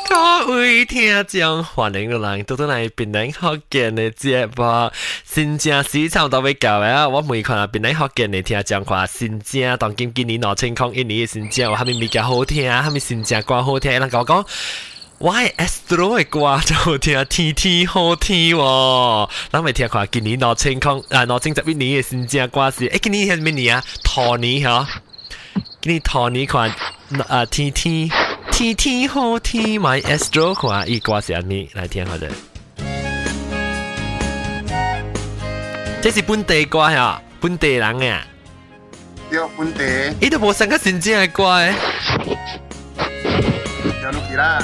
各位聽眾，歡迎落嚟到到嚟邊領學見嘅節目，新正時差唔多要到啊！我每看邊領學見嘅聽眾話新正當今年攞清空一年嘅新正，話咪物件好聽，話咪新正歌好聽，人講我係 Astro 嘅歌就好聽，天天好聽喎。咱咪聽看今年攞清空攞清11年嘅新正歌是，今年係咩年啊？兔年嗬，今年兔年看天天。天天好天 ，My Astro 看伊歌是安尼來聽下啫。這是本地歌呀，本地人呀。 對，本地。 伊都無生個新正嘅歌誒。 有錄起啦。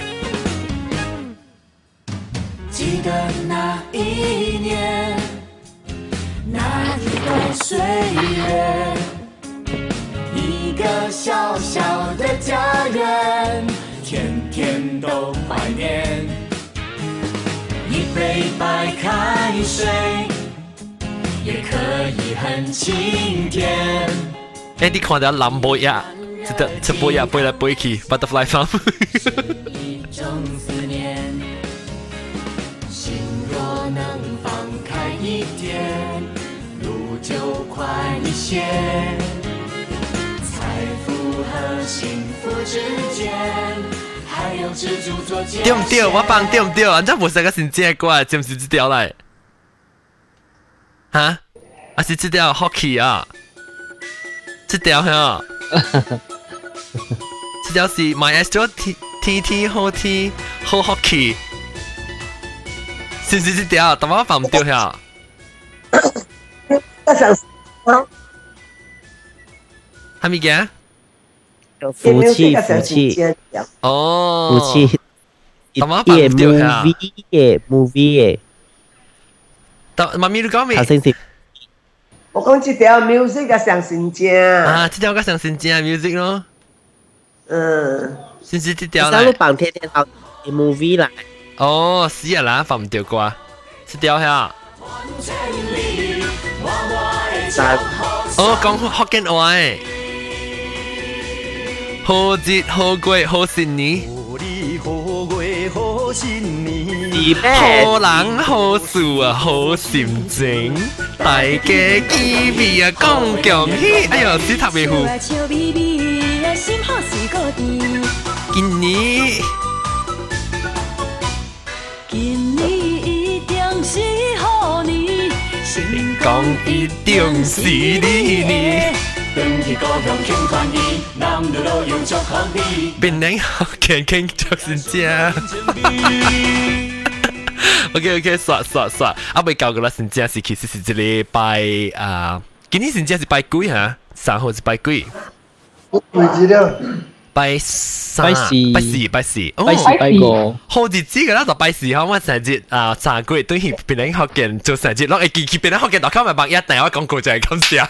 記得那一年，那一段歲月。一個小小的家人，天天都懷念。一杯白開水，也可以很清甜。 誒，你看到藍莓呀？這杯呀杯來杯去 ，Butterfly Farm。 一種思念，心若能放開一點，路就快一些。和幸福之間，還有蜘蛛做結。 對唔對？我幫對唔對？人家無生個新正嘅歌，知唔知這條嚟？哈？還是這條 Hockey 啊？這條係這條是 My Astro T 好 T 好 Hockey，是唔是這條？但我放唔對呀。係咪嘅？ 夫妻哦， 夫妻咁我扮唔掉呀 movie 嘅，媽咪你講咩？ 頭先是我講這條 music 嘅上新正啊，這條個上新正 music 咯，先是這條嚟，放天天好 movie 嚟， 哦，是啊啦，放唔掉啩，這條呀，哦，講福建話誒。好節好季好新年，好人好事啊好心情，大家見面啊講恭喜，哎呦死塔未糊，今年一定是好年，講一定是你年。邊領學傾著先知啊 ！OK， 刷，未夠噶啦，先知是其實是這禮拜今年先知是拜幾嚇？3號是拜幾？拜四，拜四， 拜個好日子噶啦，就拜四，我成日3個月對邊領學嘅做成日，攞嚟見邊領學嘅大家咪1但係我廣告就係咁寫。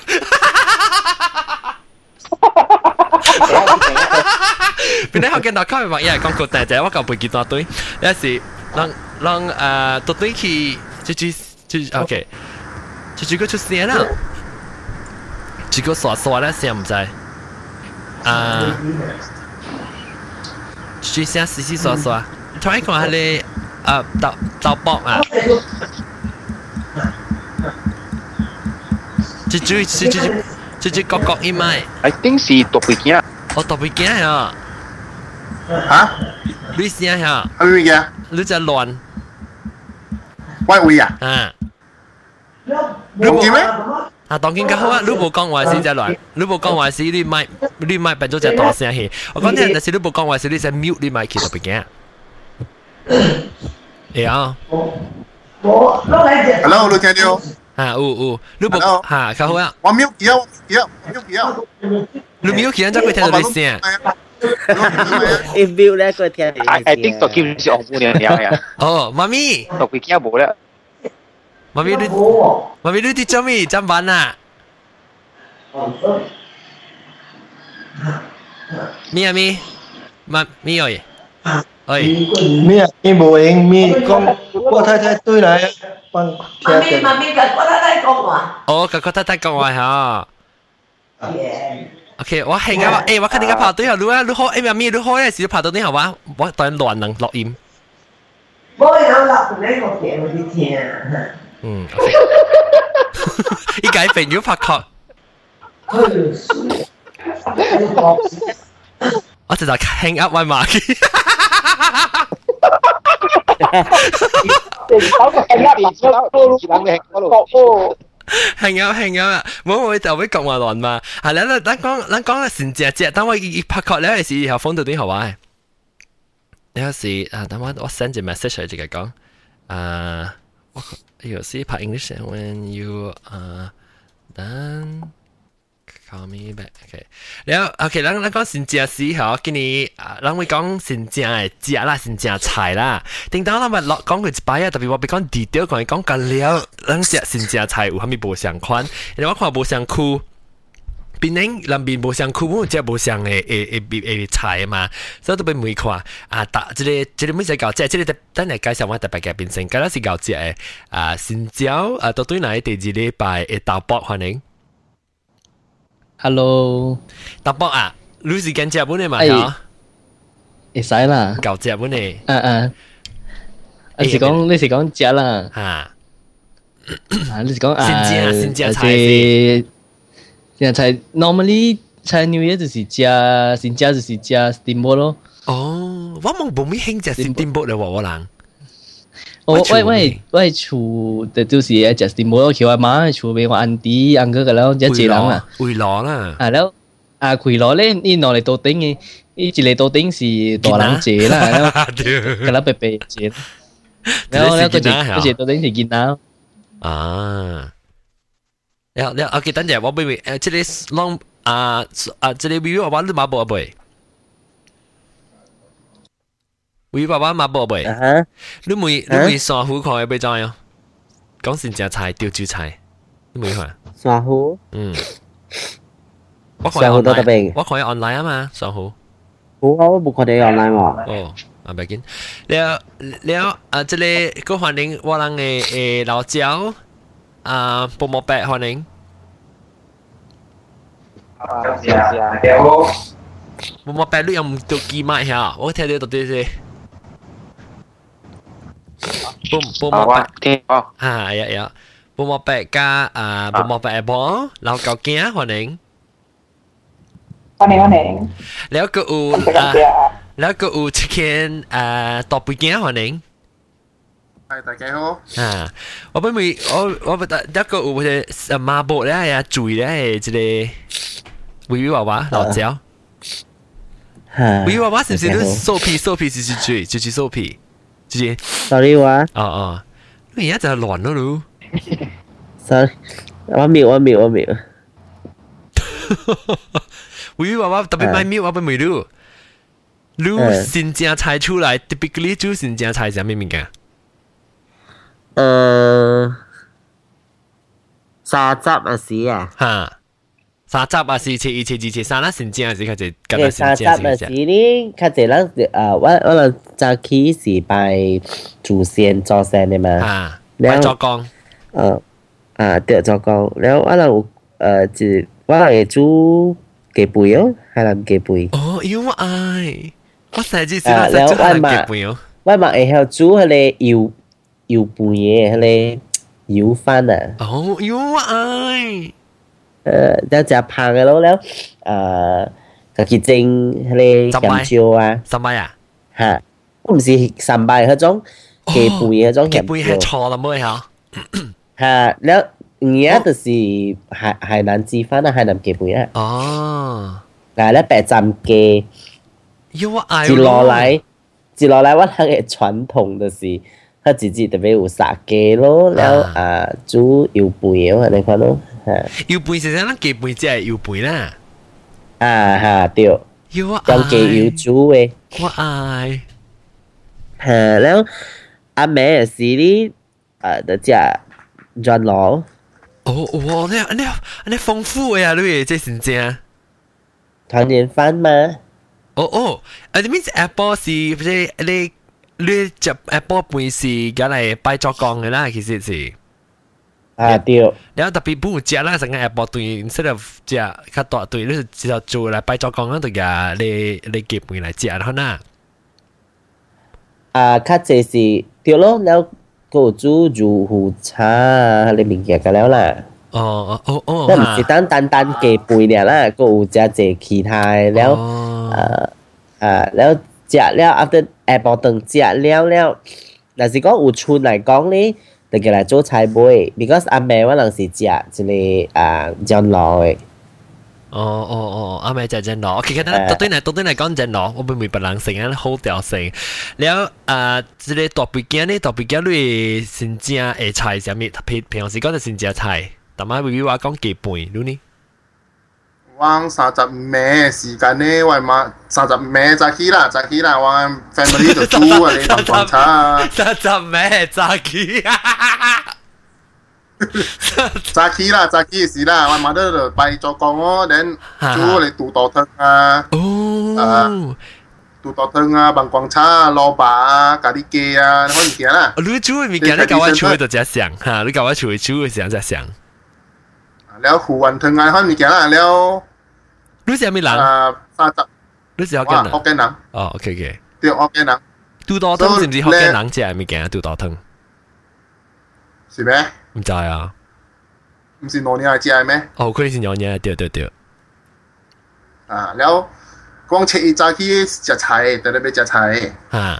邊啲學見到佢咪話，因為廣告大隻，我舊背幾多堆，有時讓到堆去，就 OK， 就個出聲啦，就個刷咧聲唔知，就聲死刷，突然講下你豆卜啊，就各一買。 I think 是獨背鏡。 我特別驚呀！ 嚇？ 你聲呀？ 係咪嘅？ 你就亂。 喂會啊？ 啊！ 你唔知咩？ 啊，當然較好啊！你無講話時就亂，你無講話時你咪變咗隻大聲氣。我講啲但是你無講話時你就 mute 你咪其實特別驚。係啊。 Hello，你聽到？ 啊，你無嚇較好啊！ 我 mute 咗。 你 mute 佢，真係聽到你聲。 你 mute 咧，佢聽你。 I think 都基本上我冇嘢呀。 哦，媽咪。 特別驚冇咧。 媽咪你啲做咩？怎辦啊？咪喂。 咩啊？你冇應咪講我太太對嚟幫聽。 媽咪嘅我太太講話。 哦，個太太講話嚇。OK， OK， 我興啊，我看你個拍對啊，你好，咪咪，你好咧，時拍到啲係嘛？我當亂能錄音。 我有落本嚟我嘅，我啲天。 OK。依解朋友拍確。我就hang up 喂馬嘅。hang up 啊！冇就會講話亂嘛。係啦，咱講成隻，等我拍確咧時以後放到啲好啊。有時等我 send 隻 message 嚟直接講。我有時拍 English when you done call me back。OK， แล้ว OK， 咱講成隻時候，今年咱會講成隻嘅隻啦，成隻菜啦。定當咱咪落講佢一擺啊，特別我別講 detail， 講個料，咱隻成隻菜有蝦米無相款，因為我看無相คู่邊寧兩邊無相คู่，我隻無相嘅菜嘛，所以都俾每看即個每隻搞隻，即個等嚟介紹我特別嘅變成，今日是搞隻嘅新椒到對嚟第二禮拜嘅豆卜歡迎。 Hello， 豆卜啊，你是跟食本嘅嘛？嚇， 會使啦， 搞食本嘅。 你是講食啦。 嚇， 你是講先食菜。 現在 normally Chinese New Year 就是先食就是食 steamboat 咯。 哦，我冇咩興食 steamboat 咧喎，我人。 我厝就是食 steamboat， 叫我媽厝邊我auntie uncle 個啦，一隻人啦。 回攞啦。 แล้ว開攞咧，呢攞嚟到頂嘅，呢一嚟到頂是大人節啦，แล้ว個啦白白節。แล้ว個節到頂是見到。แล้ว OK，等陣我俾即係 long 即係 view 我你馬步背。會爸爸馬步背。你每上湖看俾怎樣？講成隻菜吊住菜，你每看。 上湖。 我看 online， 我看 online 啊嘛，上湖。 我冇看到 online 喎。 哦，唔緊。แล้ว即係個歡迎我人嘅老椒薄膜白歡迎。薄膜白你有唔到幾買下？我睇到到底是。薄膜白呀，薄膜白加薄膜白波，然後舊件歡迎。แล้วก็อูchicken ต่อไป件歡迎。 係大家好。 我不咪我不得一個有嘅麻婆咧呀，煮咧即係維娃娃老椒。維娃娃是唔是都酥皮就是酥皮，就是。 Sorry 話。 你而家就亂咗咯。 Sorry，我秒。 維娃娃特別買秒，我不咪咯。你新正菜出來 ，typically 煮新正菜係咩物件？ 沙汁啊是啊。 嚇，沙汁啊是切2切3啦，新正是佢就跟住新正沙汁啊是呢，佢哋咧我哋早期是拜祖先做先嘅嘛。 拜作工。 對作工，แล้ว我哋就我哋煮雞背哦，係啦雞背。 哦，因為愛，我成日知道係煮係雞背哦。 我咪會曉煮佢哋油飯嘅，佢哋油飯啊。 哦，因為愛。 แล้วจะพังแล้วก็กินจริง佢哋鹹椒啊。 三拜啊？ 嚇，我唔是三拜嗰種雞背嗰種鹹椒。 雞背係錯啦妹嚇。 嚇，แล้ว而家就是海南雞飯啊，海南雞背啊。 哦。 嗱，咧白斬雞。 因為愛。 接落嚟我哋嘅傳統就是佢自己特別有殺雞咯，แล้ว煮油背咯，你看咯。 油背是咱雞背即係油背啦。 對。 用雞油煮嘅。 我愛。 แล้ว阿妹是呢就只轉螺。 哇！你豐富嘅啊，你這是正。 團年飯嘛。 你面 Apple 是你隻 Apple 背是梗係拜作工嘅啦，其實是。 對。 然後特別不食啦，成個下晡對，instead of 食較大對，你就做嚟拜咗講嗰度呀，你結伴嚟食好呐。 較濟是對咯，แล้วก็煮อยู่หูชาอะไร物件กันแล้วล่ะแล้ว唔是單結伴เนี่ยล่ะก็有食濟其他แล้วแล้ว食了 after 下晡頓食了若是講有春來講咧，就叫來做菜尾 ，because 阿妹我人是食一個醬螺嘅。 阿妹就醬螺，其實咧，到底嚟講醬螺，我唔明白人性啊，好調性。แล้ว即個大背景咧，大背景你先正嘅菜係咩？平時講就先正菜，但係會話講幾倍，你呢？ 我30暝時間呢，我媽30暝早起啦，我 family 就煮啊，你當廣茶啊。 30暝早起啊！ 早起時啦，我媽都就拜咗講哦，等煮你肚豆湯啊，肚豆湯啊，飯廣茶啊，蘿蔔啊，咖喱雞啊，嗰啲嘢啦。 你煮嘅物件，你教我煮就只想嚇，你教我煮嘅時候只想。 แล้ว胡雲湯啊，嗰啲嘢啦，แล้ว你是咩人 ？30， 你是福建人？ 福建人。 哦 ，OK， 對，福建人。 肚豆湯是唔是福建人食嘅物件？肚豆湯是咩？ 唔知啊。 唔是挪年食嘅咩？ 哦，佢是挪年，對。 แล้ว講切一早起食菜，在那邊食菜。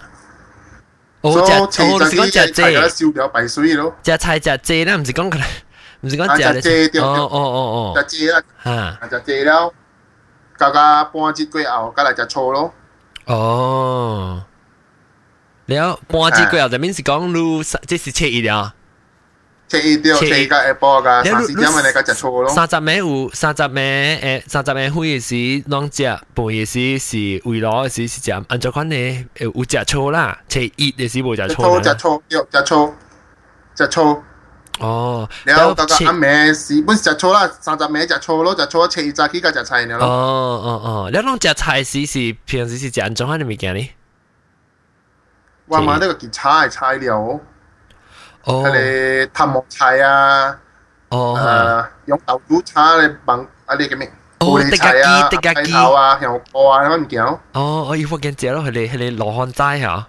切一早起食菜，嗰燒掉排水咯。 食菜食雞啦，唔是講佢，唔是講食雞對。食雞啦，食雞了。加半節過後，加嚟食醋咯。 哦，แล้ว半節過後就面是講你即是切一了。 切一掉，切個下晡個30點咪嚟個食醋咯。 30暝有30暝灰嘅時，啷食半嘅時是為攞嘅時是食，按照款呢有食醋啦，切一嘅時冇食醋。食醋。哦， แล้วก็阿妹是本食醋啦，30暝食醋咯，食醋切一早起個食菜呢咯。 แล้ว攏食菜時是平時是食按怎款嘅物件呢？ 我買呢個叫菜料，佢哋淡木菜啊，用豆腐炒嚟bằng啊啲叫咩？玻璃菜啊，雞頭啊，香菇啊，嗰啲件咯。 我以福建食咯，佢哋羅漢齋嚇。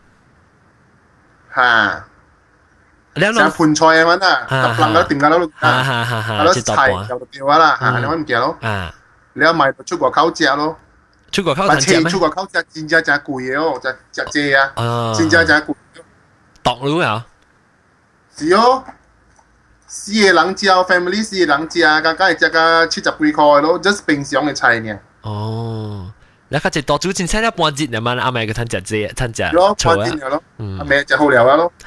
嚇。แล้วเราพุ่นชอยมันน่ะกับหลังแล้วติ่งกันแล้วลูกแล้วใส่เดี๋ยวเดียวละแล้วมันเกี่ยวแล้วใหม่出國口食咯出國口食咩出國口食真正貴哦只隻啊真正貴獨佬啊是哦四個人食 family 四個人食剛剛係食個70幾塊咯 just 平常嘅菜呢แล้ว佢就多煮前菜了半截嘛阿妹個攤食啫攤食咯半截咯阿妹就好料啊咯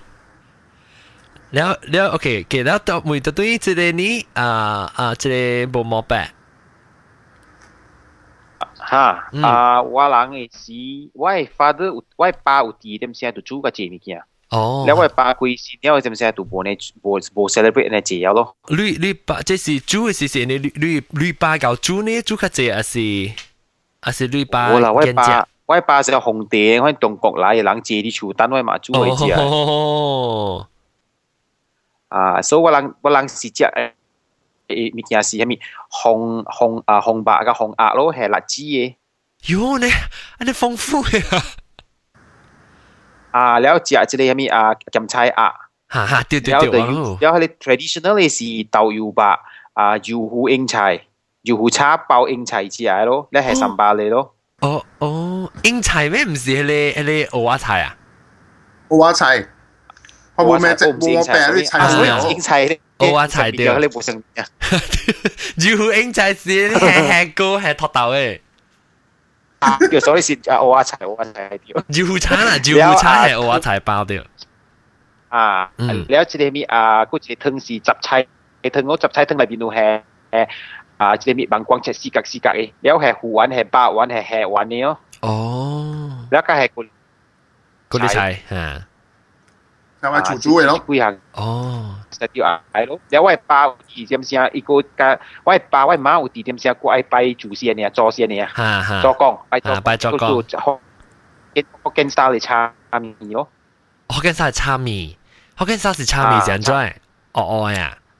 แล้วโอเคแล้วต่อมือตัวนี้จะได้นี้จะได้บ่มอแปะว่าหลังไอ้สิว่า father ว่าป้าอุตีเต็มเสียตัวจูกับเจมิกี้แล้วว่าป้าคุยสิแล้วเต็มเสียตัวบ่ celebrate ในเจียว咯你ป้า這是煮嘅事你ป้า搞煮呢煮กับเจ還是你ป้า見食ว่าป้า是紅地我中國來嘅人借啲厝單位嘛煮嚟食所以我人是食物件是蝦米紅白甲紅鴨咯，係辣子嘅。 喲呢，安尼豐富嘅แล้ว食一個蝦米鹹菜鴨， 對， แล้ว佢哋 traditional 嘅是豆油白油糊英菜，油糊叉包英菜食嘅咯，咧係三巴嚟咯。 英菜咩？唔是迄個蚵仔菜啊？ 蚵仔菜。我冇咩病啲菜英菜蚵仔菜對， 你冇成啊？ 油英菜是係高係托豆嘅， 叫所以是蚵仔菜對。 油叉啦，油叉係蚵仔菜包對。 แล้วจะได้มีก็จะถึง是雜菜，ถึง我雜菜ถึง裏邊度係จะได้มีบางกวาง係四角嘅，แล้ว係胡丸係白丸係黑丸嘅咯。แล้วก็係嗰啲菜係咪廚煮嘅咯？ 幾行實條係咯。แล้ว我爸有啲點先，一個個我爸我媽有啲點先，我愛拜祖先嘅，做先嘅，做工拜做工。福建沙嚟炒米咯。 福建沙係炒米，福建沙是炒米是安怎？呀？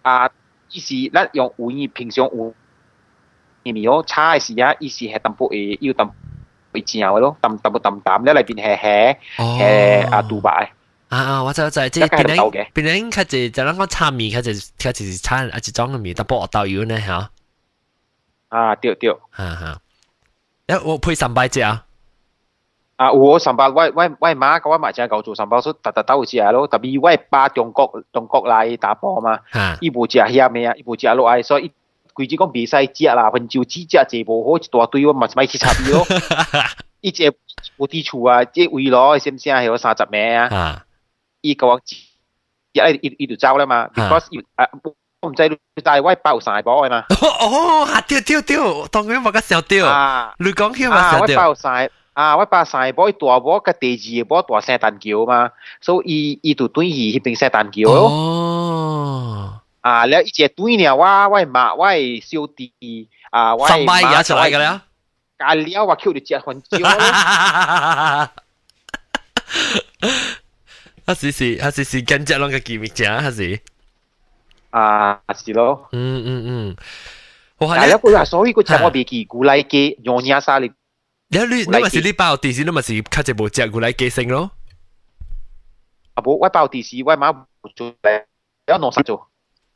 伊是咱用有意平常有意味哦，炒嘅時啊，伊是係淡薄會要淡會正嘅咯，淡咧裏邊係杜白。 我知，即係變嚟佢就咱講炒麵，佢就是炒一種嘅麵，但薄豆油呢嚇。 對。 我配三百隻啊。 我三百，我媽跟我媽真係夠做三百，所以特都會食咯。特別我爸中國來打波嘛，伊無食遐咩啊，伊無食落來，所以規矩講袂使食啦，份就只食一無好一大堆，我嘛咪去插伊咯。伊只有啲厝啊，即圍攞先係有30名啊。伊甲我伊就走啦嘛 ，because 我唔知但係我爸有3個嘅嘛。 對，當然我個小對。你講起嘛小對。 我爸3個大波，甲第2個波大聖誕橋嘛，所以伊就對伊迄邊聖誕橋咯。แล้ว伊只對呢，我媽我小弟我 3百也出來㗎啦。 咖喱我叫你食番椒。 是跟只啷個記名啫，還是？ 是咯。 但係咧，所以個只我未記古來嘅用嘢沙哩。 你咪是你包地時，你咪是較只無隻古來記性咯。 無，我包地時，我媽做咧，有攞啥做？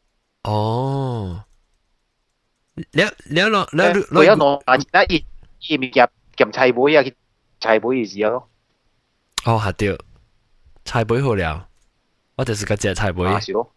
你有攞伊咪夾菜杯啊，菜杯意思咯。 係對。菜杯好了，我就是個隻菜杯。 是咯。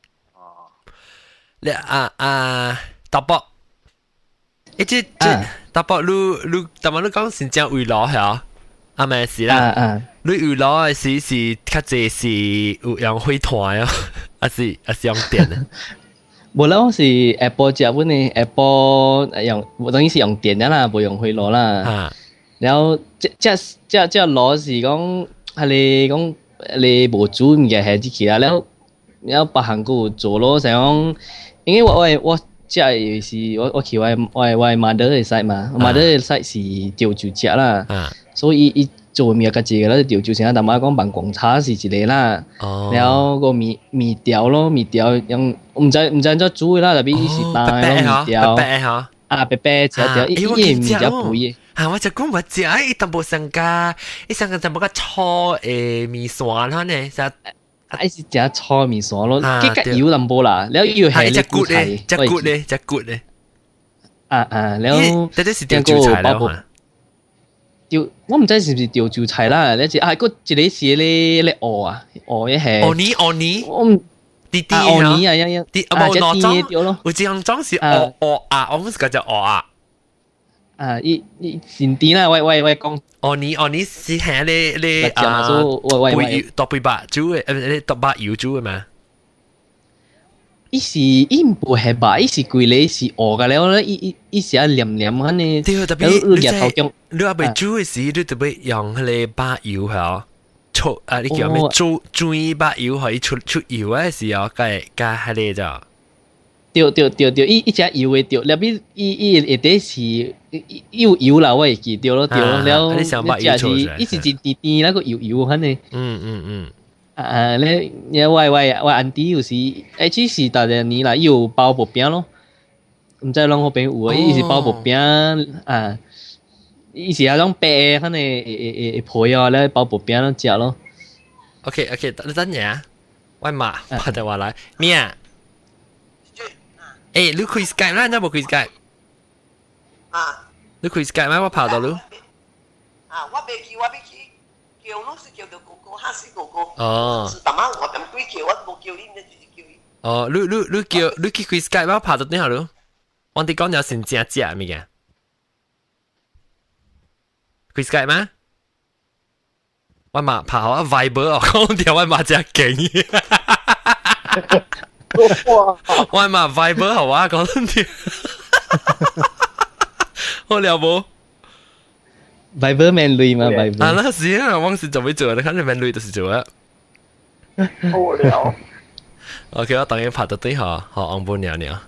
你大伯，即大伯，你講先正為攞係啊？咪是啦。你為攞嘅時是較濟是有用火團啊，還是用電啊？ 無啦，我是 Apple 食本嘅 Apple 用，當然是用電啦，無用火爐啦。然後即攞是講係你講。你無煮嘅係啲其他，然後別行個做咯，成講，因為我食嘅是我去我媽的嘅 side 嘛，媽的嘅 side 是調酒食啦，所以伊做麵個隻啦，調酒成日大媽講辦公茶是一個啦，然後個麵條咯，麵條用唔知怎煮啦，特別伊是蛋咯麵條，白白條條，伊麵條肥。 我就講唔知伊淡薄上加，伊上加淡薄個粗麵線啦呢，就伊是只粗麵線咯，幾個油淡薄啦，然後要係隻骨咧， 然後這是調酒菜啦嘛， 我唔知是唔是調酒菜啦，你知個一個是你鵝一係， 鵝泥，我唔。啲鵝泥啊， 啲冇攞裝，有隻樣裝是鵝我唔是個叫鵝伊先啲啦，喂講。 鵝泥是係你搭配白煮嘅，你搭白油煮嘅嘛？ 伊唔係白，伊是貴咧，是鵝嘅了，伊是啊黏黏嘅呢。 對，特別你話未煮嘅時，你特別用迄個白油係出你叫咩？煮白油可以出油嘅時候，加迄個咋？ 對，伊只油嘅對，入邊伊會底是有油啦，我會記對咯，了， 你想把油出嚟， 伊是一啲啲那個油肯定。你我安迪有時，H 是大隻年啦，有包薄餅咯，唔知啷個邊有啊？伊是包薄餅伊是那種白肯定會配啊，咧包薄餅咯食咯。 OK，你等下，我媽拍電話來，咩？你開 Skype 啦，你冇開 Skype？你開 Skype 咩？我拍到你。 我未去，叫咯，是叫到哥哥，嚇死哥哥。是大媽我點鬼叫，我冇叫你，你直接叫你。 你去開 Skype 我拍到你好咯。我哋講有成正正咩嘅？開 Skype 咩？我媽拍好 Viber 哦，講條我媽真係勁。我媽 Viber 好啊，講條。好了不 ？Viber 免累嘛 ？Viber 那是啊，我是做咩做？你看你免累就是做啊。 好了。 OK， 我等於拍到對下，好昂半鳥鳥。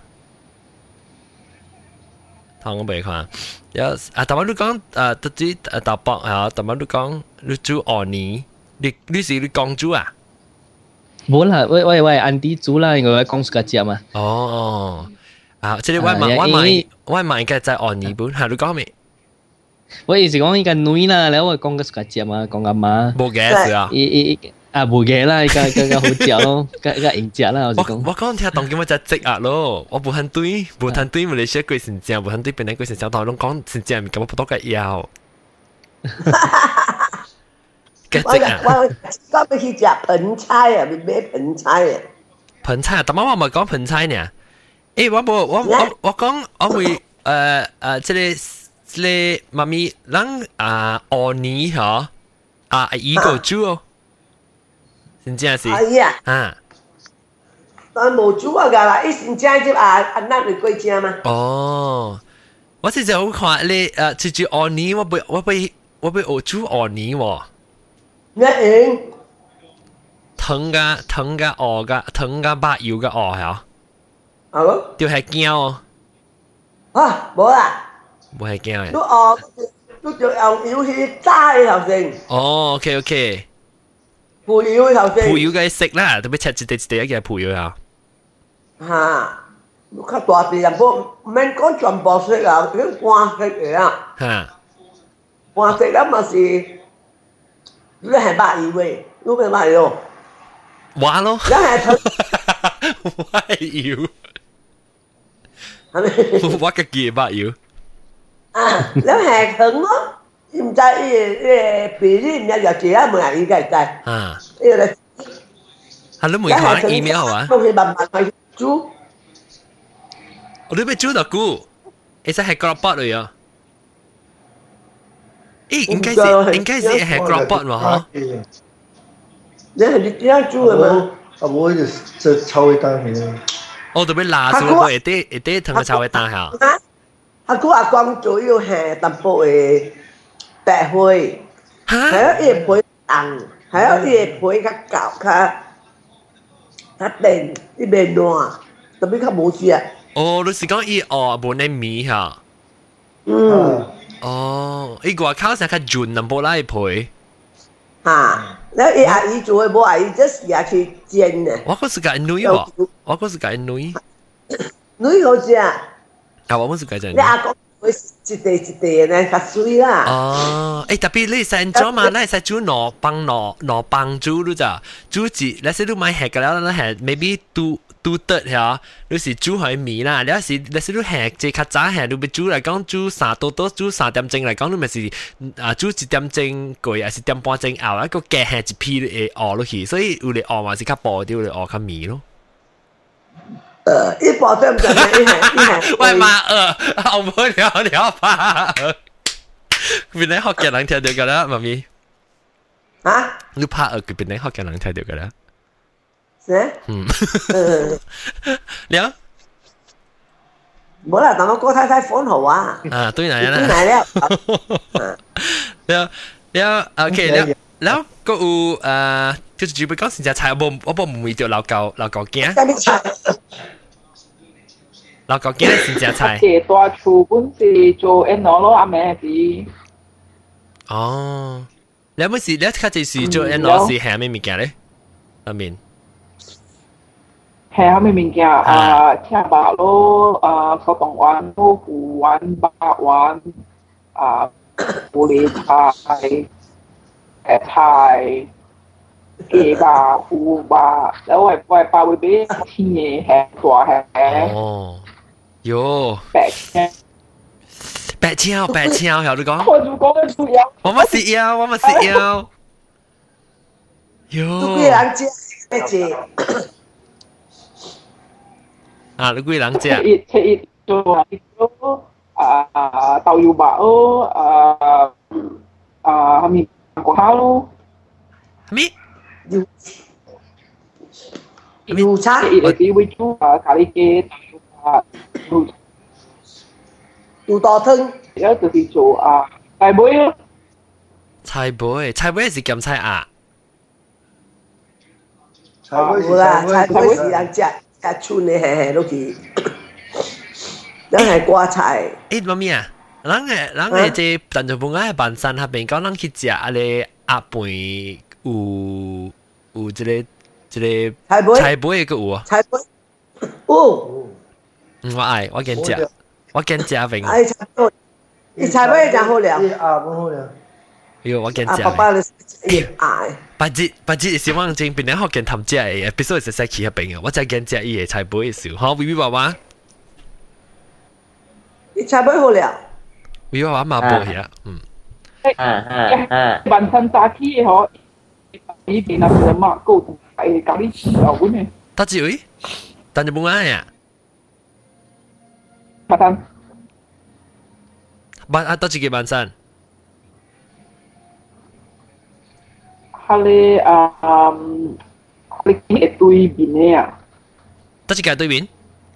我未看。有但係你講特指大伯啊，但係你講你煮鵝泥，你是你講煮啊？ 冇啦，喂，安迪煮啦，我講自家嘛。 哦，啊，即係我買嘅就係按尼本，係你講咩？ 我意思講依個女啦，然後我講個自家嘛，講阿媽。 冇嘅事啊。 冇嘅啦，依個好食咯，個應食啦，我就講。 我講聽當今我就積壓咯，我冇肯對馬來西亞貴先正，冇肯對邊個貴先正，同我講先正咪咁不多嘅要。 我要去食盆菜啊，買盆菜啊。 盆菜啊，但我咪講盆菜呢。誒，我講我會即係媽咪人學年嗬一個煮哦。真正是。 係啊。但冇煮啊㗎啦，一真正就那嚟過正嘛。 哦，我之前好看你煮學年，我被學煮學年喎。 咩樣？ 糖噶鵝噶糖噶白油噶鵝係啊？ 係咯。 就係膠哦。 啊，冇啦。 冇係膠嘅。 都就用油去炸頭先。 哦 ，OK。 培油頭先。 培油嘅食啦，特別切一地嘅培油啊。 嚇！較大啲人唔免講全部食啊，佢半食嘅啊。 嚇。 半食啦嘛是。你係白油嘅，你咪白油。 話咯。 你係糖。 白油。我嘅記白油。 啊，你係糖咯，唔知呢比例唔一樣，其他冇人應該知。 啊。 呢個係你每款 email 啊？ 都係慢慢去煮。 我哋俾煮到估，其實係 Grabot 嚟啊。誒，應該是係 Grabot 嘛？嗬？ 你係你點樣煮嘅嘛？ 我就炒一單嘅。 我特別辣，所以我一啲同佢炒一單下。 阿姑阿公做要係淡薄嘅白灰，係啊，啲配硬，係啊，啲配較舊較定，啲味濃，特別較冇事啊。 哦，你是講伊冇呢米嚇？哦，伊個口成較潤淡薄來配。 嚇，แล้ว伊阿姨做嘅冇阿姨即時也去煎嘅。 我嗰時間女喎，我嗰時間女。 女好食啊！ 我嗰時間就。 你阿公會一地一地咧，較水啦。 哦，誒特別你成咗嘛，你係煮蘿蔔煮咯咋？煮字，你識都買吃嘅啦，你係 maybe 都得嚇，你是煮海米啦，你是都吃即較早吃，你咪煮嚟講煮3多煮3點鐘嚟講，你咪是煮1點鐘過，還是1點半鐘熬一個夾係一批嘅熬落去，所以有嚟熬嘛是較薄啲，有嚟熬較米咯。 一薄對唔對？ 喂媽好唔了吧？邊啲學嘅人聽到㗎啦，媽咪。 啊？ 你怕邊啲學嘅人聽到㗎啦？ 咩？ 了。 冇啦，等我哥太太歡好啊。 對嚟啦。 對嚟了 ，OK 了，個有就是準備講成隻菜，我冇唔會掉老狗驚。老狗驚係成隻菜。 嘅大廚本是做 N 咯，阿妹係。 哦，你有冇時你一開始是做 N 咯是係咩物件咧？入面。 係啊，咩物件青白咯，手動丸咯，胡丸、白丸，玻璃菜、菜、雞吧、胡吧，然後我包會俾天嘢係大係。 哦，喲。白超，有你講。 我就講緊主要。 我咪食藥。喲。 都幾人知咩字？ 你幾人食？ 切做豆油白咯，係咪國蝦咯？ 咩？ 油茶。 切啲會煮咖喱雞， 油多湯。 然後就是做菜杯咯。 菜杯是鹹菜啊？ 冇啦，菜杯是人食。厝呢係落去，咱係掛菜。 媽咪啊，咱係即鄧做半個係辦山下邊講，咱去食阿你鴨飯有即個一个菜杯个有啊。 菜杯有。 我爱，我驚食，我驚食餅。 哎，你菜杯真好料。 啊，唔好料。 喲，我驚食。 爸爸你愛。 八節希望正邊啲學見談食嘅，必須係食起一餅嘅，我真係驚食伊嘅菜杯少。好，微微爸爸。 你菜杯好料。 微微爸爸馬布呀， 晚餐早起嘅嗬，呢邊啊什麼夠係咖喱豉油嘅呢？ 得住喂，但係冇啱呀。 晚餐。 得住幾晚餐？ 係你對面嘅啊？ 得住幾對面？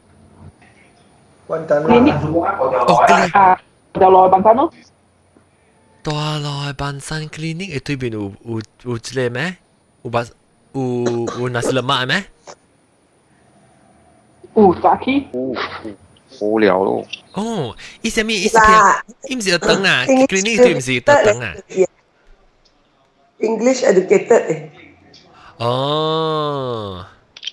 關燈啦。 就來晚餐咯。 大來半山 clinic 對面有之類咩？有 nasi lemak 咩？ 有早起。 無聊咯。 哦，伊什麼？伊是偏，伊唔是要等啊 ？clinic 對唔是要等啊 ？English educated 哦。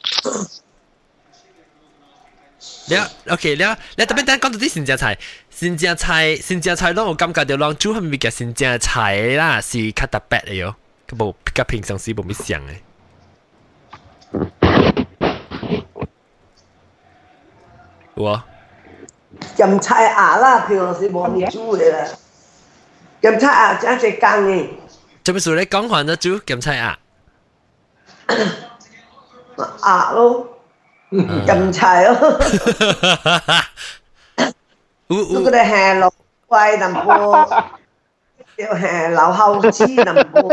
了 ，OK 了，你特別等講到啲新疆菜，新疆菜，我感覺到啷煮係咪叫新疆菜啦，是較特別嘅喲，佢冇較平常時冇咩像嘅。我鹹菜鴨啦，平常時冇咁煮嘅啦。鹹菜鴨真係乾嘅。 做咩事你講話都煮鹹菜鴨？ 鴨咯。鹹菜咯，嗰個係落貴淡薄，又係落後知淡薄。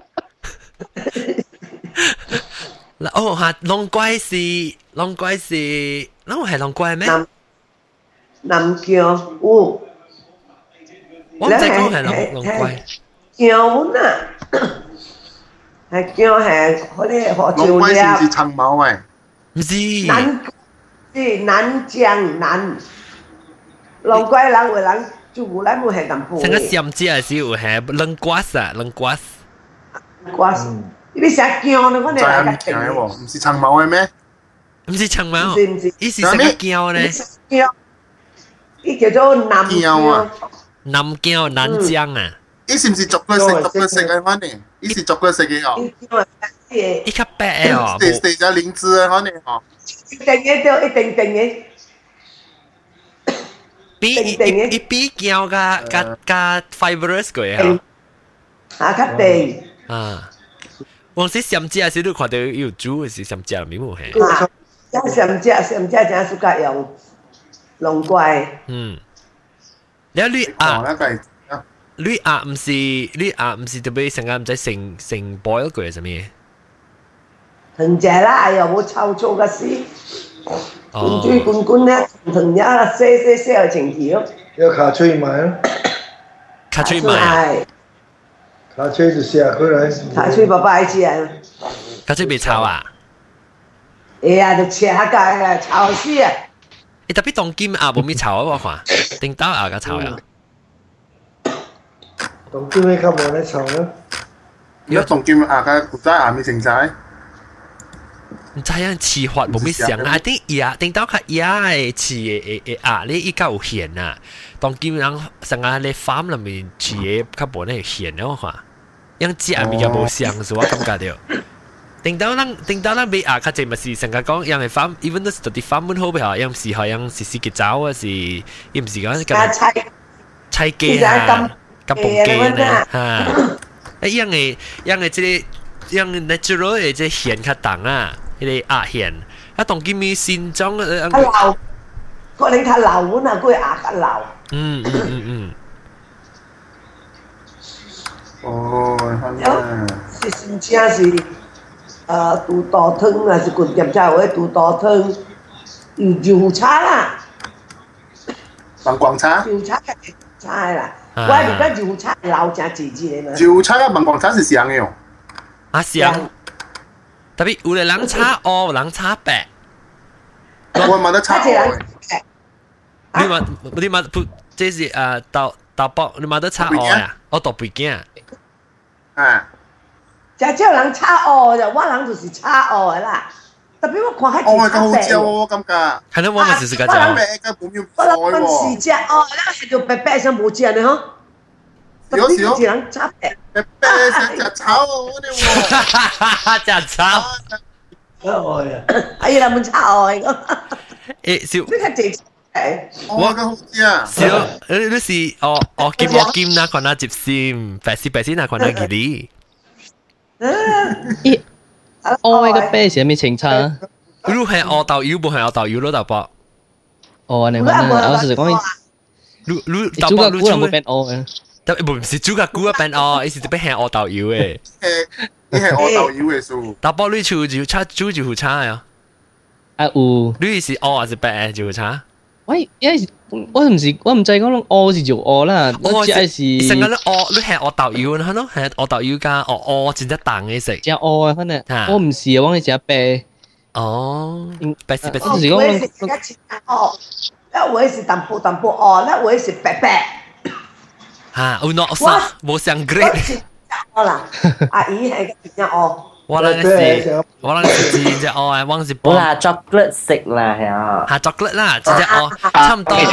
哦嚇，龍龜是，啷係龍龜咩？ 南姜有。 我唔知講係龍龜。 姜啊，係姜係嗰啲何椒龍龜是唔是長毛誒？ 唔是， 南疆南，龍龜人為人煮咱冇係咁補。 成個鹹汁係有係冷瓜啊，冷瓜。 瓜，你食姜咧，我哋係個姜喎，唔是長毛嘅咩？ 唔是長毛， 唔是， 伊是成個姜咧。 姜，伊叫做南姜。 南姜南姜啊！ 伊是唔是逐個食嘅可能？伊是逐個食嘅哦。 伊較白嘅哦。 食咗靈芝嘅可能哦。 一定嘅，一定嘅。 比姜加 fibrous 嘅嚇。 啊，較地。 啊，往時鹹汁時都看到有煮嘅是鹹汁咪冇係。 鹹汁真係適合用龍龜。 嗯。你綠鴨。綠鴨唔是特別成日唔使成 boil 過係什麼？ 藤蔗啦，又冇臭臭嘅事。罐水罐咧，藤呀些情條。 要卡脆買咯。 卡脆買。 卡脆就下過來。 卡脆爸爸愛食啊。 卡脆未炒啊？ 哎呀，就切下個炒絲啊！ 特別當金鴨冇咩炒啊？我看，頂刀鴨嘅炒呀。 當金嘅較冇得炒咯。 而家當金鴨嘅古仔鴨咪成仔。 唔知啊，飼法冇咩像啊！啲鴨頂刀較鴨嘅飼嘅鴨咧，依家有鹹啊。當金人成日咧 farm 裏面飼嘅較冇咧鹹啊！我看，樣隻係咪較冇像，所以我感覺到。頂刀人俾鴨較濟咪是成日講樣嘅 farm，even 都是到啲 farm 滿好嘅嚇，樣是係樣是嘅爪啊，是亦唔是講咁菜雞啊。咁本機呢嚇，樣嘅即個樣 natural 嘅即鹹較重啊，迄個鴨鹹，啊當佢咪先裝啊流，個你睇流啊，佢鴨較流。 哦， 是真正是肚刀湯啊，是棍點菜或者肚刀湯，油叉啦， 飯光叉。 油叉嘅菜啦。我而家油叉老正自己嘅嘛。 油叉嘅飯光叉是香嘅哦。 啊香，特別有人炒黑，有人炒白。 我冇得炒嘅。 你問，這是豆卜，你冇得炒黑啊？我豆背頸。 啊。 真少人炒蚵的，我人就是炒蚵的啦。特別我看喺蚵係咁好食喎，感覺。 係咯，我咪就是嗰種。白嘅本要菜喎。 我諗是隻蚵，那係條白白上冇隻呢嗬。 少少。 人炒白。 白白食隻炒我哋喎。 隻炒。 哎呀，你們炒蚵個。 誒少。 呢個正。 我個好食啊！ 少，你是我劍那看那接線，白絲那看那吉利。 我個啤是咩清茶？ 你係我豆油，不係我豆油咯，豆包。 哦，你講我是講你豆包你冇變我嘅， 但唔是煮個菇變我，意思就變係我豆油嘅。 你係我豆油嘅數。 豆包你煮就炒煮就好炒呀。 啊有。 你是我還是白就好炒？ 喂，因為我唔知講我是做我啦，我只係是成個咧我你係我豆油啦，係咯，係我豆油加我真係蛋嘅食。 只我可能我唔是啊，我係只白。 哦，白是白是。 我是講哦，一位是淡薄哦，一位是白白。 嚇，有攞啥？冇相 great。 我啦，阿姨係個真哦。 我諗是真隻蚵啊，我是我啦 chocolate 食啦係啊， 嚇 chocolate 啦，真隻蚵差唔多。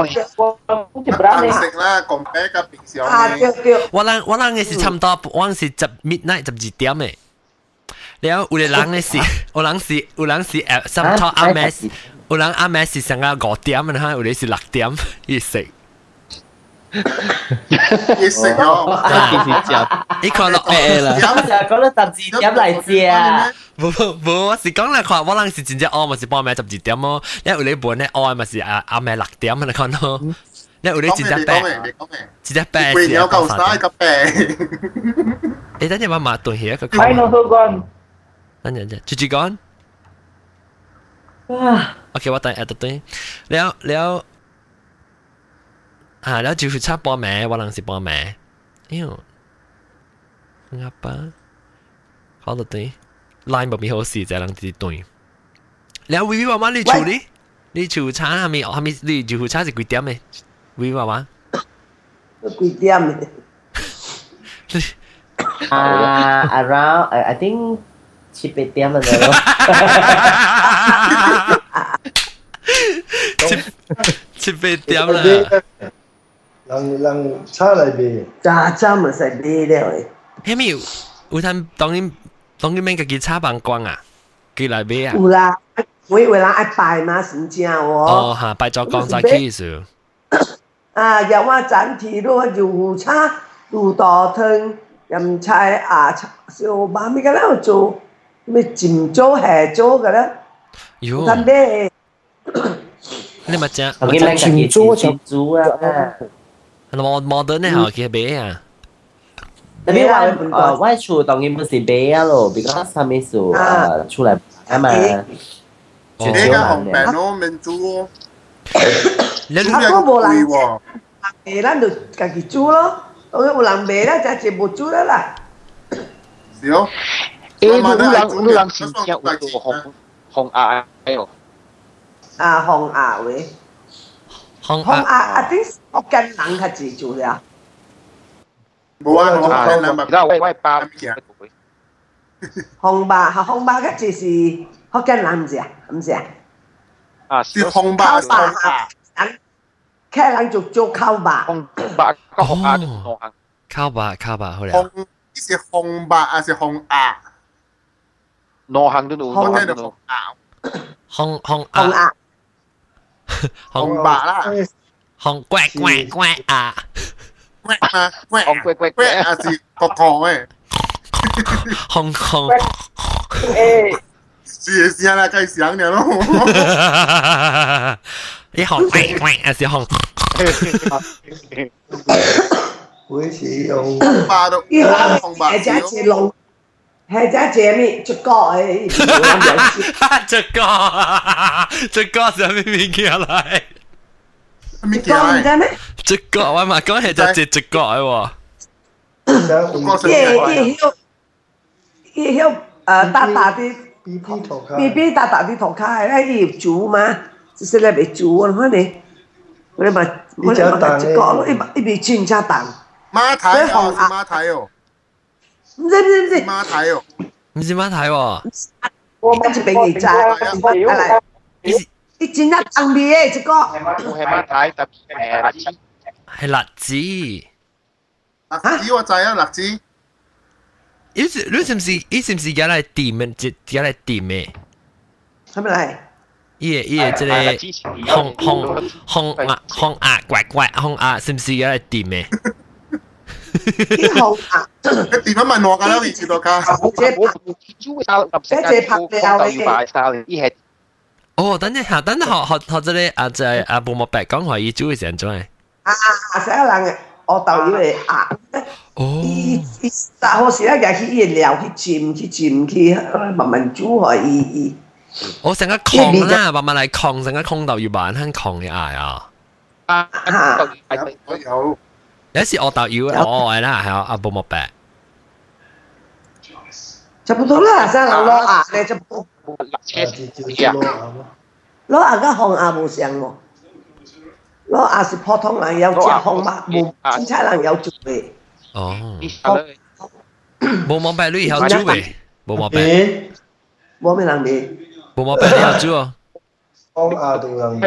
食啦，講白嘅平時我諗嘅是差唔多，我是12 12點嘅。แล้ว有啲人嘅是，有人是差唔多阿妹，有人阿妹是成個5點嘅哈，有啲是6點要食。 要食咯， 你看落誒啦，咁就講到12點嚟啫。 冇，我是講嚟看，我諗是真正咪是半夜12點咯，因為有啲本咧愛咪是阿妹6點你看到，因為有啲真正白，真正白是有夠曬個白。 你等陣我買對起一個。 買到好講。 等陣，繼續講。OK， 我等下對，แล้วแล้ว就係差半暝，我諗是半暝。喲，啱吧？好得對，line 冇咩好事，就係諗住對。แล้ววิวว่า你處理？你處差係咪你就差是幾點嘅？วิว話？ 幾點嘅 ？Around I think 7、8點啦 7、8點啦。 人差嚟未？ 渣咪食咩了誒？ 係咪有攤當然免自己炒飯光啊？佢嚟咩啊？ 有啦，我以為人愛拜嘛，先正喎。 哦嚇，拜咗光晒機數。 啊，有我整體咯，油叉、魚豆湯、鹽菜啊、小媽咪個咧做咩尖椒、蝦椒個咧？ 喲， 真咩？ 你咪正， 我見尖椒啊！ modern 咧嚇，佢咩啊？ 特別話外出當然不是買啊咯，because 上面是出來啊嘛。 全球紅餅咯，免煮喎。 你都冇人賣，咱就自己煮咯。當然有人賣啦，就全部煮啦啦。 是哦。 有人先正有紅鴨喎。 啊，紅鴨喂。紅鴨啊，啲福建人較自做呀。 冇啊，紅鴨而家我包嘅。 紅白嘅就是福建人唔是啊，唔是啊。 啊，是紅白啊。 客人就做烤白。 紅白個紅鴨。 烤白好咧。 紅是紅白還是紅鴨？ 羅行都有。 我聽到紅鴨。 紅鴨。 紅白啦， 紅呱啊， 紅呱啊是國誒， 紅， 是啦，計時樣咯， 一紅呱啊是紅， 會是用紅白都紅白係龍。係只隻咩？竹角誒， 竹角係咩物件嚟？ 咩件嚟？ 咩？ 竹角我嘛講係只竹角嘅喎。 伊大大啲 BB 大大啲頭卡，伊要煮嘛，就是嚟俾煮啊，可能我哋咪竹角咯，伊咪煎炸蛋。 馬蹄哦，馬蹄哦。 唔知馬蹄哦， 唔是馬蹄喎， 我們一邊嚟炸，你真係當味嘅一個， 係馬蹄特別係辣子， 係辣子。 辣子我知啊，辣子。 你是唔是而家嚟掂嘅？而家嚟掂嘅？ 係咪嚟？ 伊個即個紅鴨怪，紅鴨是唔是而家嚟掂嘅？ 啲紅鴨， 點樣問我㗎啦？你知道㗎？ 哦，等一下，學這個就係布莫白講話，伊煮嘅時陣做係。 成個人嘅。我豆要嚟壓，伊但好時咧就去料去浸去，慢慢煮下伊。 我成個控啦，慢慢嚟控，成個控豆要慢慢控嘅嗌啊！有時我豆要我係啦，係啊，布莫白。 差不多啦，生人攞牙咧就攞牙跟紅牙冇相喎。攞牙是普通人有隻紅馬冇其他人有做嘅。 哦，冇毛病，你以後做嘅，冇毛病。 冇咩人嘅。 冇毛病，你以後做啊。 紅牙都人。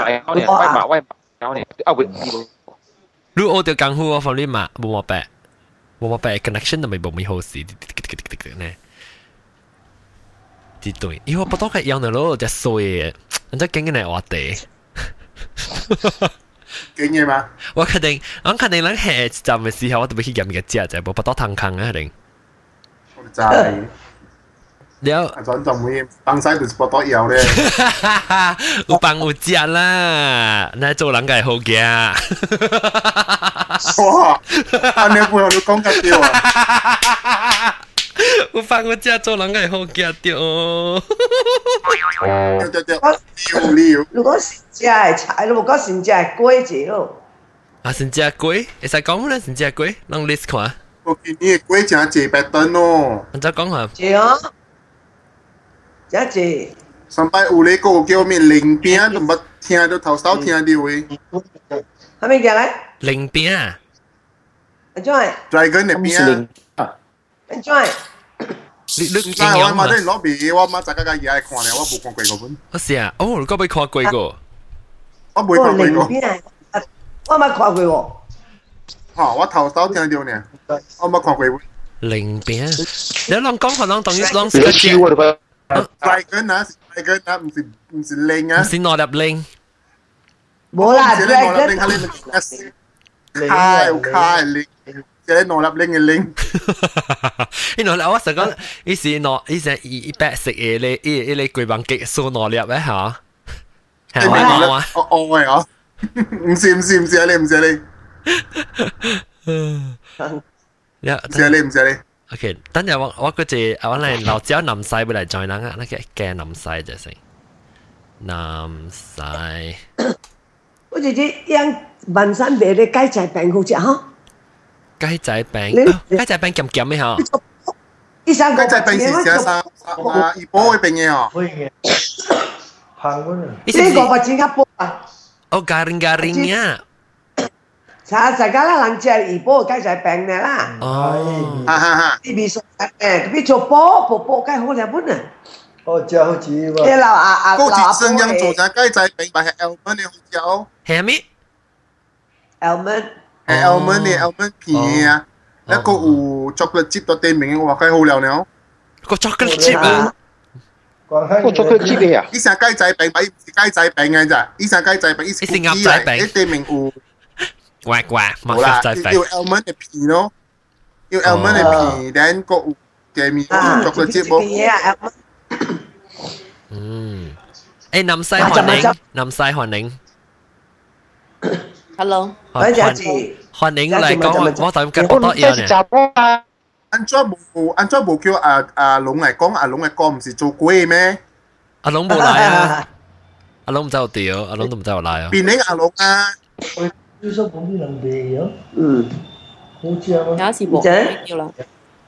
你學到功夫我放你嘛，冇毛病，冇毛病 connection 都未冇咩好事，呢？絕對，因為我不多係養到攞隻衰嘅，人家驚緊係我哋。 勁嘢嘛？ 我肯定諗下站嘅時候，我特別去飲嘅隻就係冇不多湯坑啊，肯定。 我知。 了。 陣就會放曬就是不多油咧。 有幫有隻啦，那做人嘅好嘅。 哇！安尼背後你講緊啲啊？ 有幫有隻做人嘅好嘅啲哦。 如果是只係菜，如果是只係龜字咯。 啊，是只龜，會使講咧？是只龜，讓 list 看。 我見你嘅龜真係白燈咯。 你再講下。 係啊，真係。 上擺有你個叫咩零邊，都冇聽到頭手聽到嘅。 係咪叫咧？ 零邊啊？ 阿 Joy。Dragon 嘅邊啊？ 阿 Joy。 你唔知我嘛？你攞邊我嘛？大家嘅嘢嚟看咧，我冇看過嗰本。 我是啊，哦，你未看過個？ 我未看過個。 我冇看過喎。 嚇！我頭手聽到呢，我冇看過本。 零邊，你啷講下啷等於啷是個字 ？Dragon 啊 ，Dragon 啊，唔是零啊。 唔是攞入零。 冇啦 ，Dragon。開零。即係攞粒拎嘅拎， 你攞我成講，以前攞以前一百食嘢咧，一貴賓機數攞粒咧嚇，係咪攞啊？ 哦係啊，唔是啊你唔是你，唔是你。 OK，等陣我嗰隻我嚟老椒南西會嚟再諗啊，那個嘅南西就成南西。 我姐姐養文山別嘅雞仔餅好食嚇。 雞仔餅，雞仔餅鹹鹹嘅嗬。 雞仔餅是食啥？怡保嘅餅嘅嗬。 韓國人。 呢個我新加坡啊。 哦，garing啊。 大家啦，人食怡保嘅雞仔餅嘅啦。 哦。 呢邊熟誒，邊做波雞好靚本啊。 哦，真好似喎。 啲老高級生樣做隻雞仔餅，咪係 Almond 嘅好食。 係咩 ？Almond。 almond 片啊，一個有 chocolate chip 到對面，我話佢好料呢。 個 chocolate chip 啊， 個 chocolate chip 嚟啊！ 呢隻雞仔餅，咪雞仔餅嘅咋？呢隻雞仔餅，呢隻鴨仔餅， 呢對面有。 乖， 好啦，要 almond 嘅片咯，要 almond 嘅片，然後個對面 chocolate chip 咯。 嗯，誒，南西歡迎。 Hello， 歡迎嚟講，我就咁覺得嘢呢。 安怎無叫阿龍嚟講？阿龍嘅歌唔是做鬼咩？ 阿龍冇嚟啊！阿龍唔走掉，阿龍都唔走嚟啊！ 變你阿龍啊！ 你說本地人哋咯？好似啊！ 有時冇叫啦。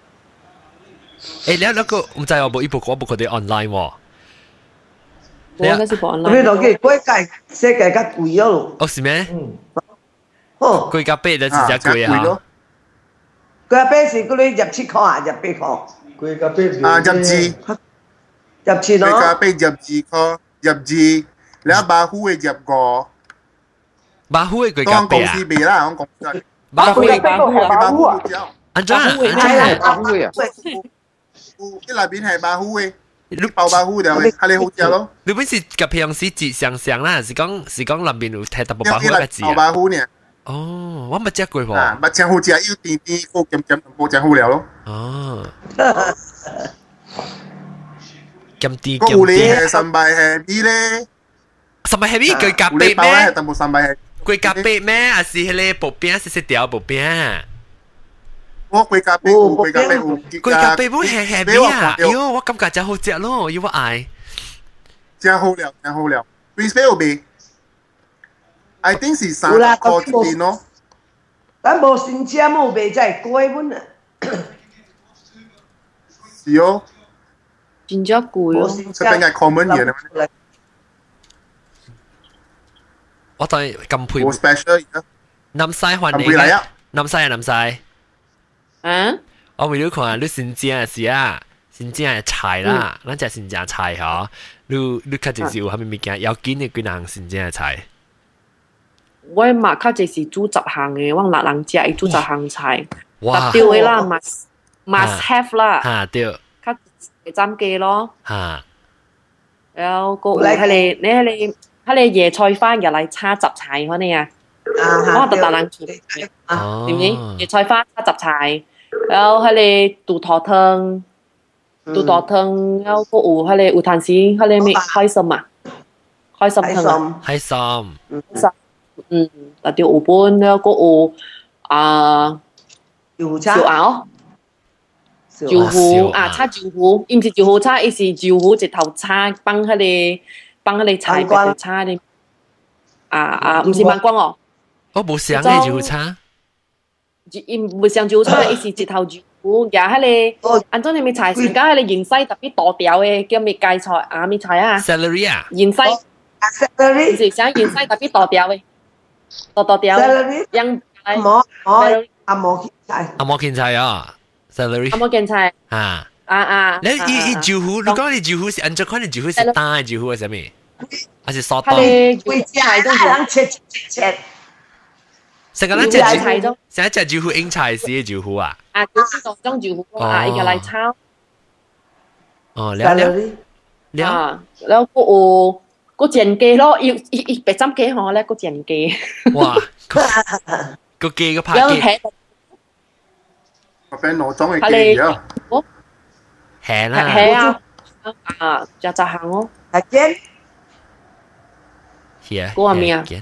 誒，你個唔知我冇一部佢哋 online 喎。 我嗰時播 online。 你同佢鬼計世界較貴咯。 哦，是咩？ 哦， 貴價幣就只貴啊！ 個杯是嗰啲入7塊啊，入8塊。 貴咖啡啊，入2， 入7咯。 貴咖啡入2塊，入2，แล้วบาฮู嘅入5。 巴虎嘅貴咖啡啊？ 講公司味啦，講公司。 巴虎啊！ 安怎？ 巴虎啊！ 一內邊係巴虎嘅。你爆巴虎掉嘅，係你好食咯。 你本是甲平時節上啦，是講南邊有睇特別巴虎嘅字啊。 爆巴虎呢？ 哦，我冇食過喎。 啊，冇食好食，要甜甜，好鹹鹹，冇食好料咯。 哦。鹹啲鹹啲。個狐狸係三百係啲咧。 三百係咩？佢咖啡咩？ 係特冇三百係。 佢咖啡咩？還是迄個薄餅細條薄餅？ 我貴咖啡有，貴咖啡有。 貴咖啡本係咩啊？喲，我感覺真好食咯，要我愛。 真好料，真好料。Prince 有未 ？I think 是3個錢咯。 咱無新鮮冇賣真係貴本啊。 是哦。 真正貴咯。 這邊係 common 嘢啦。 我當咁配。 冇 special 嘢。 南西環境嘅。南西啊，南西。啊！我為了看你新正嘅事啊，新正嘅菜啦，咱只新正菜嗬。你較就是有蝦米物件要緊嘅幾項新正嘅菜。 我嘛較就是煮10項嘅，我6人食伊煮10項菜。哇！特別啦，must have 啦。 嚇對。 較斬雞咯。 嚇。 然後個你迄個椰菜花入嚟炒雜菜嗰啲啊。我特人做。點知？椰菜花炒雜菜。然後迄個杜頭湯，然後個有迄個有陣時迄個咩海參啊，海參湯啊， 海參， 特條有本，然後個有燒鰻，椒糊啊，炒椒糊，伊毋是椒糊炒，伊是椒糊一頭炒，放迄個菜白炒哩，毋是萬光哦， 我冇想嘅椒糊炒。 伊唔像椒菜，伊是一頭椒糊，夾迄個安怎你咪菜，是甲迄個芫茜特別大條嘅，叫咩芥菜啊？咩菜啊 ？celery 啊？ 芫茜 ，celery 是像芫茜特別大條嘅，大條嘅，樣阿摩菜， 阿摩芹菜啊 ，celery， 阿摩芹菜啊， 你伊椒糊，你講你椒糊是按照款嘅椒糊是單嘅椒糊係啥物？還是沙當？ 貴菜都係人切。 成個咱食菜都，成日食椒糊英菜絲嘅椒糊啊！ 就是嗰種椒糊啊，伊個嚟炒。 哦， 然後個煎雞咯，伊白斬雞嗬咧，個煎雞。 哇！個雞個拍雞。 個邊攞裝嘅雞啊！ 係啦。 係啊，就行咯。 係煎。 係。 嗰個咩啊？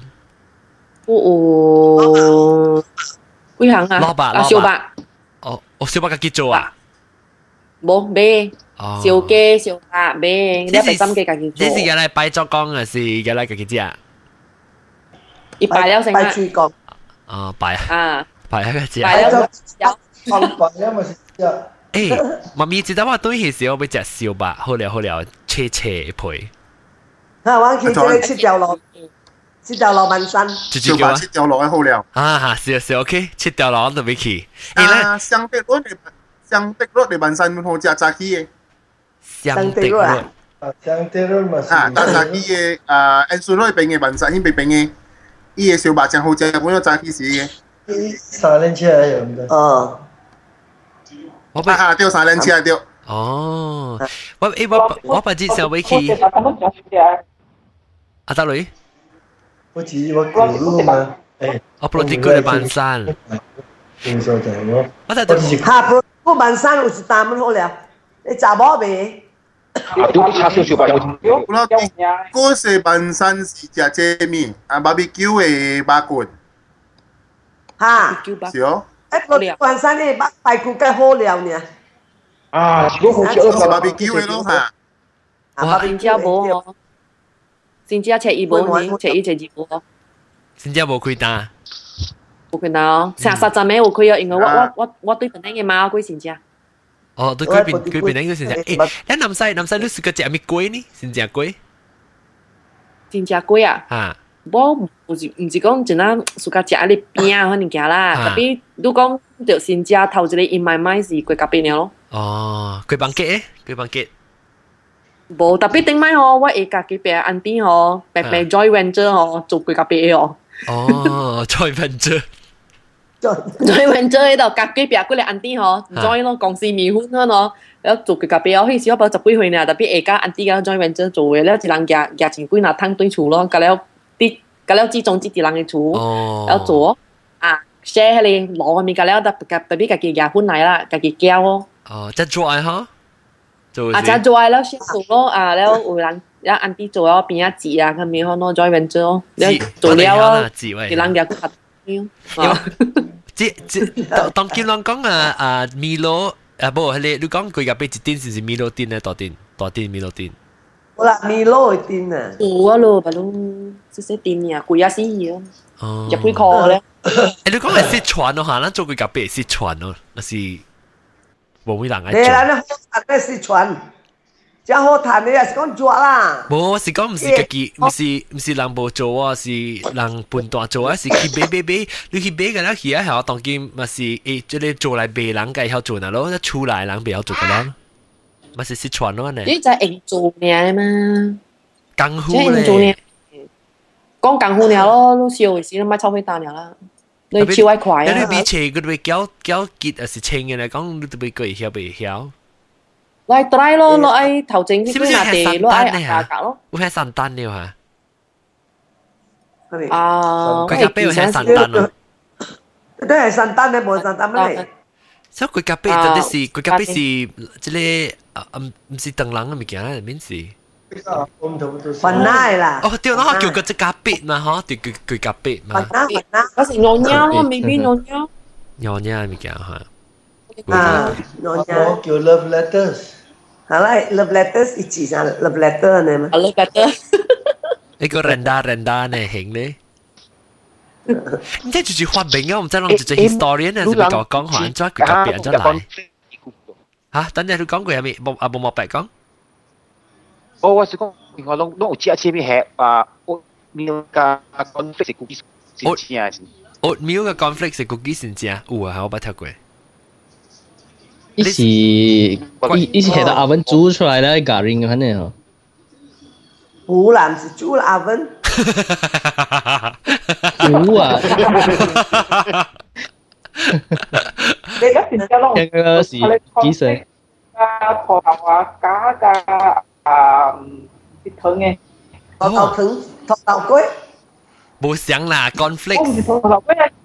有幾行啊？燒白。 燒白自己做啊？ 冇買。燒雞、燒白買，你係心機自己做。 你是日嚟拜作工還是日嚟自己食？ 伊拜了先啊。 拜主公。 拜啊。拜一個食。 拜了有。 拜了咪食。 媽咪知道我對起時我要食燒白，好了，切皮。 我去這切掉落。切掉落文山， 小白切掉落去好料。 是 OK， 切掉落就未去。 香碧肉嚟文山好食炸雞嘅。 香碧肉嘛。 炸雞嘅安順路邊嘅文山邊嘅，伊嘅小白真好食，本咗炸雞時嘅。 3輪車嚟用的。 我對3輪車對。 哦，我不知上尾去。阿德女。 我知我舊路嘛， 我不知佢哋半山。 我下不半山有時擔好了，你查某未？ 都叉燒小白有。 嗰時半山是食這面，barbecue 嘅巴骨。 嚇， 是哦。 半山嘅巴骨梗好了呢。 如果好食咯 ，barbecue 嘅咯嚇。 新加坡。新加坡伊無呢，切伊切二無。 新加坡開單。 冇開單哦，成實咩有開啊？因為我對本地嘅貓龜新加。 哦，對佢邊個新加？誒，南西你試過食咩龜呢？新加龜。 新加龜啊？ 我唔是講真啊，暑假食啲邊啊嗰物件啦，特別你講着新家頭一個 in my mind 是龜甲邊了咯。 哦，龜板結，龜板結。 無特別頂擺吼，我會家己邊安啲吼，白 joy venture 吼做龜甲邊哦。 哦，joy venture。joy venture 喺度家己邊嗰個安啲吼 joy 咯，公司面款咯，然後做龜甲邊哦，迄時我包10幾歲呢，特別會家安啲個 joy venture 做嘅，了一人夾錢幾若攤對厝咯，甲了之中啲人嘅厝，然後做啊 share 喺你攞咪，甲了特別家己夾款嚟啦，家己交哦。 哦，即係 joy 嚇。 啊，就做咯，先做咯，啊，แล้ว有人一安啲做咗邊一字啊，咁樣可能 join venture 咯，你做了咯，啲人嘅合當見人講Milo 不，你講佢入邊一點是 Milo 店咧，大店 Milo 店。 好啦，Milo 嘅店啊。 有啊咯，咪咯，少店啊，貴啊死嘢咯，入幾塊咧。 你講係四川咯嚇，咱做佢入邊係四川咯，那是。冇咩人愛做。 你咱好談的四川，真好談的也是講做啦。 冇，我是講唔是家己，唔是人無做啊，是人半段做啊，是去買，你去買嘅啦，去啊，係當今咪是即係做嚟賣人嘅曉做嗱咯，出來人唔曉做嘅啦，咪是四川咯呢。 你就係硬做嘅嘛？ 功夫咧， 講功夫了咯，都少嘅時都買炒飛蛋了啦。你超愛快啊！ 你比切佢哋交結還是清嘅嚟講，你都未佢曉未曉？ 我係 try 咯，我係頭整啲咩地，我係價格咯。 會係散單了嚇？ 啊， 佢夾杯會係散單咯。 都係散單咧，冇散單乜嚟？ 所以佢夾杯真係是佢夾杯是即係唔是鄧冷嘅物件啦，係咩事？ 雲奶啦。 哦，對，我叫個隻夾筆嘛，嗬，對，佢夾筆嘛。 雲奶， 嗰時尿尿咯，未必尿尿。 尿尿咪講嚇。 啊，尿尿。 我叫 love letters。 係啦 ，love letters 一字上 love letter 呢嘛。 love letter。 呢個renda 呢型呢？唔知住發明啊，唔知諗住 historian 啊，係咪講話安怎佢夾筆安怎嚟？嚇，等陣佢講過係咪？冇莫白講。 哦，我是講，我攏有食前面係oatmeal 加 cornflakes 嘅 cookies 先正先。 oatmeal 嘅 cornflakes 嘅 cookies 先正，有啊，我捌聽過。 伊是係到oven煮出來咧 garing 嘅呢哦。 湖南是煮了oven。 煮啊！ 你而家變咗咯？ 應該是幾歲？ 加葡萄啊，加啲糖嘅。 葡萄糖、葡萄粿。 冇想啦 ，cornflakes。 我唔係葡萄粿啊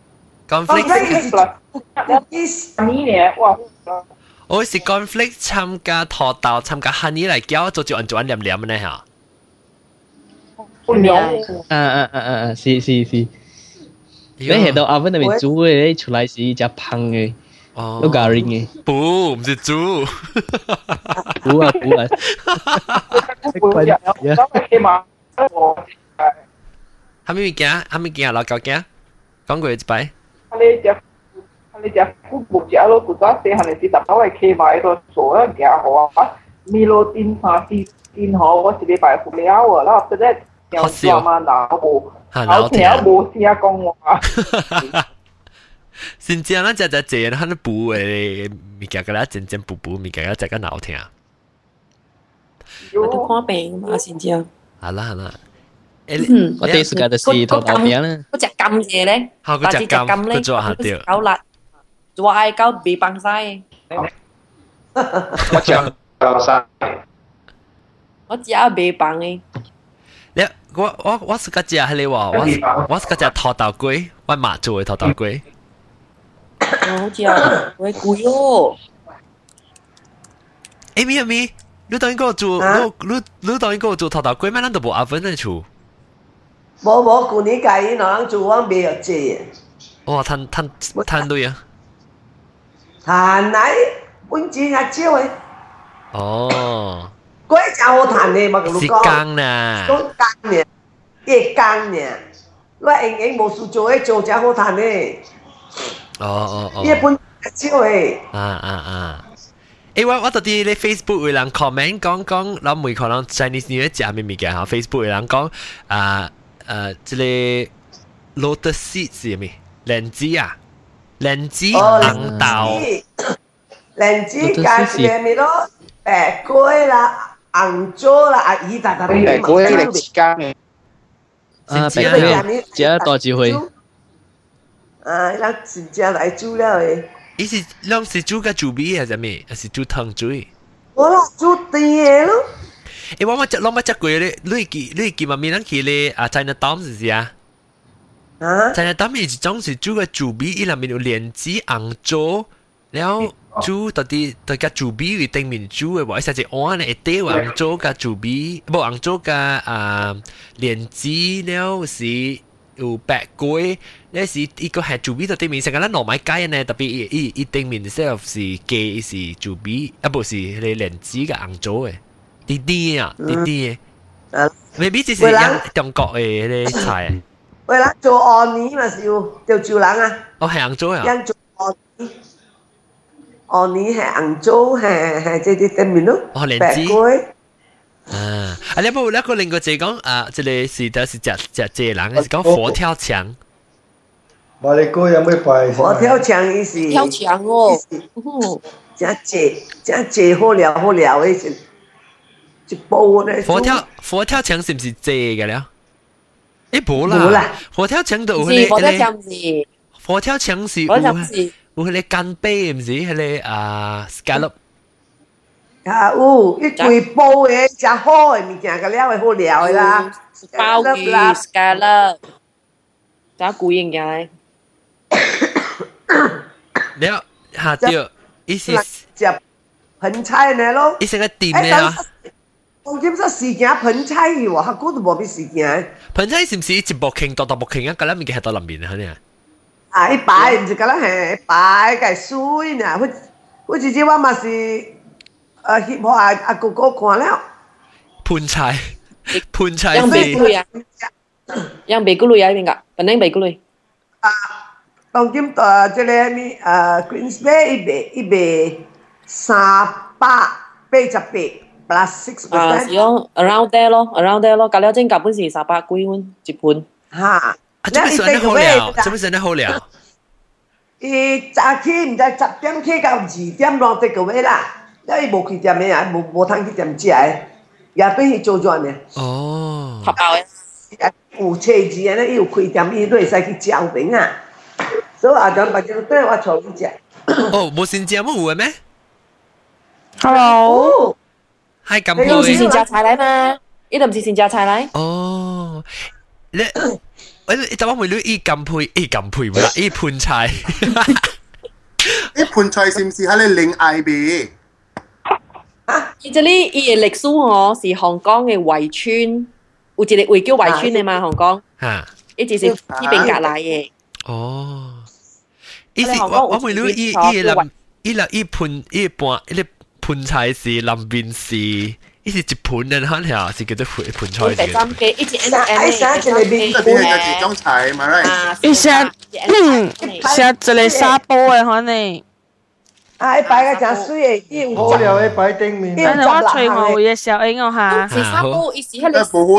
cornflakes。 呢嘢哇！ 我是 cornflakes 參加土豆，參加 honey 嚟攪，做住按住按黏黏嘅呢嚇。 是。你係到oven裏面煮嘅，出來是一隻香嘅，都 garing 嘅。 唔是煮。 煮啊！ 係咪件老舊件？講過一擺。 你隻副部隻咯，古早時係你是特登嚟企埋喺度做一件好啊！米羅電飯電好，我是禮拜副了啊，然後即係又做嘛鬧部，後條冇試下講話。 先知啦，只隻佢都補誒物件個啦，真補物件個只個鬧聽。 我都看病嘛，先知啊。 係啦。 我第一時間就是頭頭餅啦。 嗰隻甘嘢咧， 嗰隻甘咧，佢做下掉。 搞辣，做嗌搞被崩晒。 我食爆晒。 我只被崩嘅。 我是個只係你話，我是個只土豆粿，我媽做嘅土豆粿。 好似啊，會貴咯。 咪，你當應該做，你當應該做土豆粿咩？咱都冇oven嚟做。 冇，舊年計嗱人做我未有借。 哇，攤對啊！ 彈嚟本錢也少嘅。 哦。 嗰一隻好彈嘅，咪咁講。 是羹啦。 講羹嘅，一羹嘅，我硬冇事做嘅，做隻好彈嘅。 哦。 一本少嘅。 我到底咧 Facebook 有人 comment 講，諗每可能 Chinese New Year 食咩物件嚇 ？Facebook 有人講即個 lotus seed 是咩？蓮子啊，蓮子紅豆， 蓮子加係咩咯？白龜啦，紅棗啦，阿姨大大啲。 白龜嚟之間嘅。 白龜，只多智慧。 咱真正來煮了誒。 伊是兩是煮個煮米還是咩？還是煮湯水？ 我啦煮甜嘅咯。 我食過咧，你記嘛？咪咱去咧Chinatown 是唔是啊？Chinatown 咪一種是煮個煮米，伊內面有蓮子、紅棗，然後煮到啲煮米會頂面煮嘅喎，實際碗咧一碟紅棗加煮米，冇紅棗加蓮子，然後是有白龜，呢是一個係煮米到頂面，成個咱糯米雞呢，特別伊頂面self是雞是煮米，不是你蓮子嘅紅棗嘅。啲啲啊，啲啲嘅，未必只是中國嘅啲菜。 喂啦，做芋泥嘛是要照冷啊。 哦，係紅棗啊。 因做芋泥係紅棗，係即啲頂面咯。 哦，蓮子。你有冇一個另外就係講即係是就係隻人嘅，是講佛跳牆。 馬里哥有咩拜？ 佛跳牆意思。 跳牆哦。 真謝好料嘅。一煲咧， 佛跳牆是唔是借嘅了？冇啦，佛跳牆就係佛跳牆是， 佛跳牆是有迄個干貝，唔是迄個scallop。 有一規煲嘅，真好嘅物件，個料係好料嘅啦。 鮑魚 scallop，真貴嘅嘢。了下掉，伊是食盆菜呢咯。 伊是個點咧啊？ 我見咗時間盆菜喎，下嗰度冇咩時間。 盆菜是唔是一薄傾多薄傾啊？嗰粒物件係到裏面啊，肯定啊！一擺唔是嗰粒係擺嘅水呢，好似我嘛是翕我阿哥哥看了。 盆菜 yang bagus ya yang bagus ya ini enggak bening bagus 當今即係咩Queens Bay 一杯388 plus 6%。 用 around there 咯，隔了正夾本是300幾蚊一盤。 嚇！ 做咩算得好料？做咩算得好料？ 伊早起唔知10點起到2點咯，這個位啦。因為冇開店嘅啊，冇通去店食嘅，也俾佢做轉嘅。 哦， 合包嘅。 有車子咧，伊有開店，伊都會使去招餅啊。所以阿張白就對我坐你食。 哦，冇新加坡有嘅咩 ？Hello， 係咁。 你唔是新加菜嚟嘛？呢度唔是新加菜嚟。 哦，你就我問你，依咁配唔啦？依盤菜， 依盤菜是唔是喺你另外邊？ 伊這裡伊嘅歷史哦，是香港嘅圍村，有一個會叫圍村嘅嘛，香港。 嚇！ 伊就是呢邊隔來嘅。 哦，伊是我問你，依盤菜是臨邊是，依是一盤嘅，可能是叫做盤菜嚟嘅。 第三嘅，一隻 N 就裏邊係種菜，咪right？ 伊食一個沙煲嘅可能。 啊！擺個真水嘅， 好料嘅擺頂面。 但係我吹我嘅小英我下。 是沙煲，伊是迄個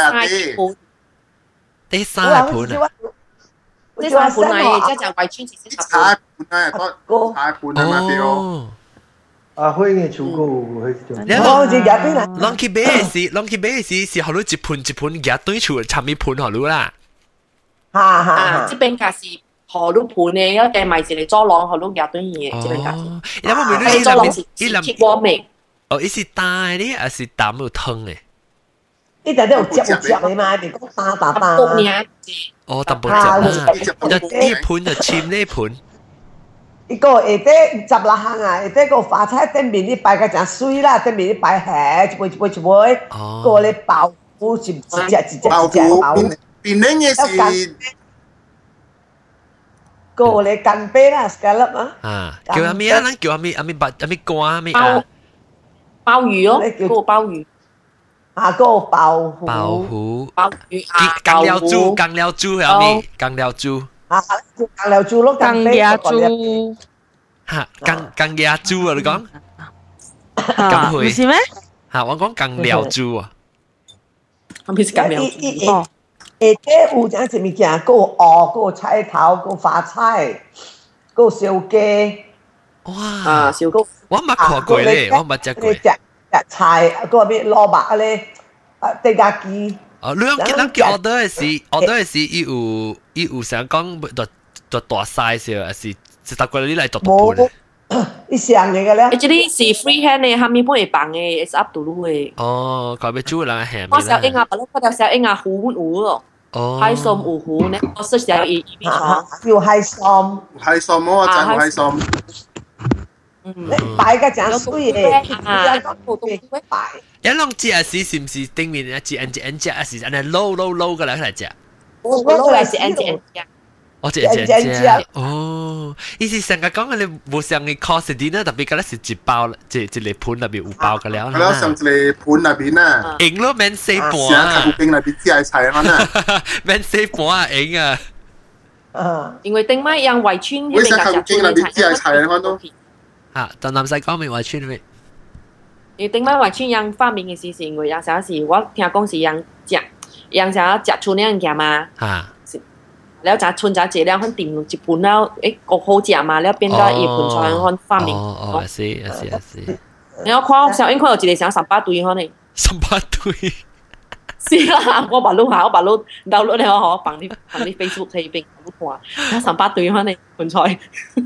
第三盤。 呢三盤嚟，即係圍村是十盤。 個下盤啊嘛表。 啊，開嘅廚哥去做。 我是入邊啦。 Lonky Bay 是學到一盤夾對廚，插一盤學到啦。 嚇！ 這邊架是河路盤嘅，因為賣是嚟裝浪河路夾對嘢，這邊架是。 有冇問你裝浪是鐵鍋味？ 哦，伊是大啲，還是淡到湯嘅？ 呢度都有汁嘅嘛，你講打。 薄嘢。 哦，特別汁啦，呢盤就簽呢盤。 呢個下底十六行啊，下底個花菜頂面你擺個隻水啦，頂面你擺蝦，一杯，個你爆腐一隻爆腐， 邊啲嘢是個你干貝啦，scallop 啊。 啊，叫阿咪啊，叫阿咪瓜阿咪啊。 鮑魚哦，嗰個鮑魚。 啊，嗰個鮑魚， 羹料豬係阿咪，羹料豬。 啊，羹料豬咯， 羹料豬。 嚇，羹料豬啊！你講。 咁會。唔是咩？ 嚇，我講羹料豬啊。 咁係羹料豬。哦。 底有啥一物件，个有蚵，个有菜头，个有花菜，个有烧鸡。 哇！ 燒糕， 我冇看過咧，我冇食過。 食菜，個咩蘿蔔啊咧，地家雞。 哦，咱叫 order 嘅時，伊有想講做大 size 嘅，還是搭過你嚟做大盤？ 一箱嚟嘅咧。 Actually 是 freehand 嘅，下面幫你綁嘅，it's up to you 嘅。 哦，佢要煮人係咪？ 我小英啊，我條小英啊，糊咯。哦。海參糊糊呢，我識小一床。 要海參。 海參我真海參。 擺個真水嘅， 啊， 擺。 一籠食是唔是頂面一隻食，還是安尼撈嘅嚟食？ 撈嚟是安隻。 我只哦，意思成日講你冇上嘅 cost 啲呢，特別嗰啲是一包，一個盤入邊有包嘅了。 係咯，上一個盤入邊啊， 贏咯，免四盤啊，成個入邊只係菜啊嘛， 免四盤啊，贏啊。因為頂麥讓圍村嗰邊嘅入邊只係菜啊，都。 啊，但南西講明圍村咩？ 你頂麥圍村讓發明嘅事是因為有時我聽講是讓想要食出呢樣嘢嘛。啊。แล้วจะชนจะเจแล้วขั้นติ่มจิปุ่นแล้วก็โคเจียมาแล้วเป็นได้อีปุ่นชอยขั้นฟาร์มิง I see แล้วข้อ小英佢有一個想18對可能 18對是啦我把錄下我把錄download咧我放啲 Facebook 喺邊我看18對可能ปุ่นชอย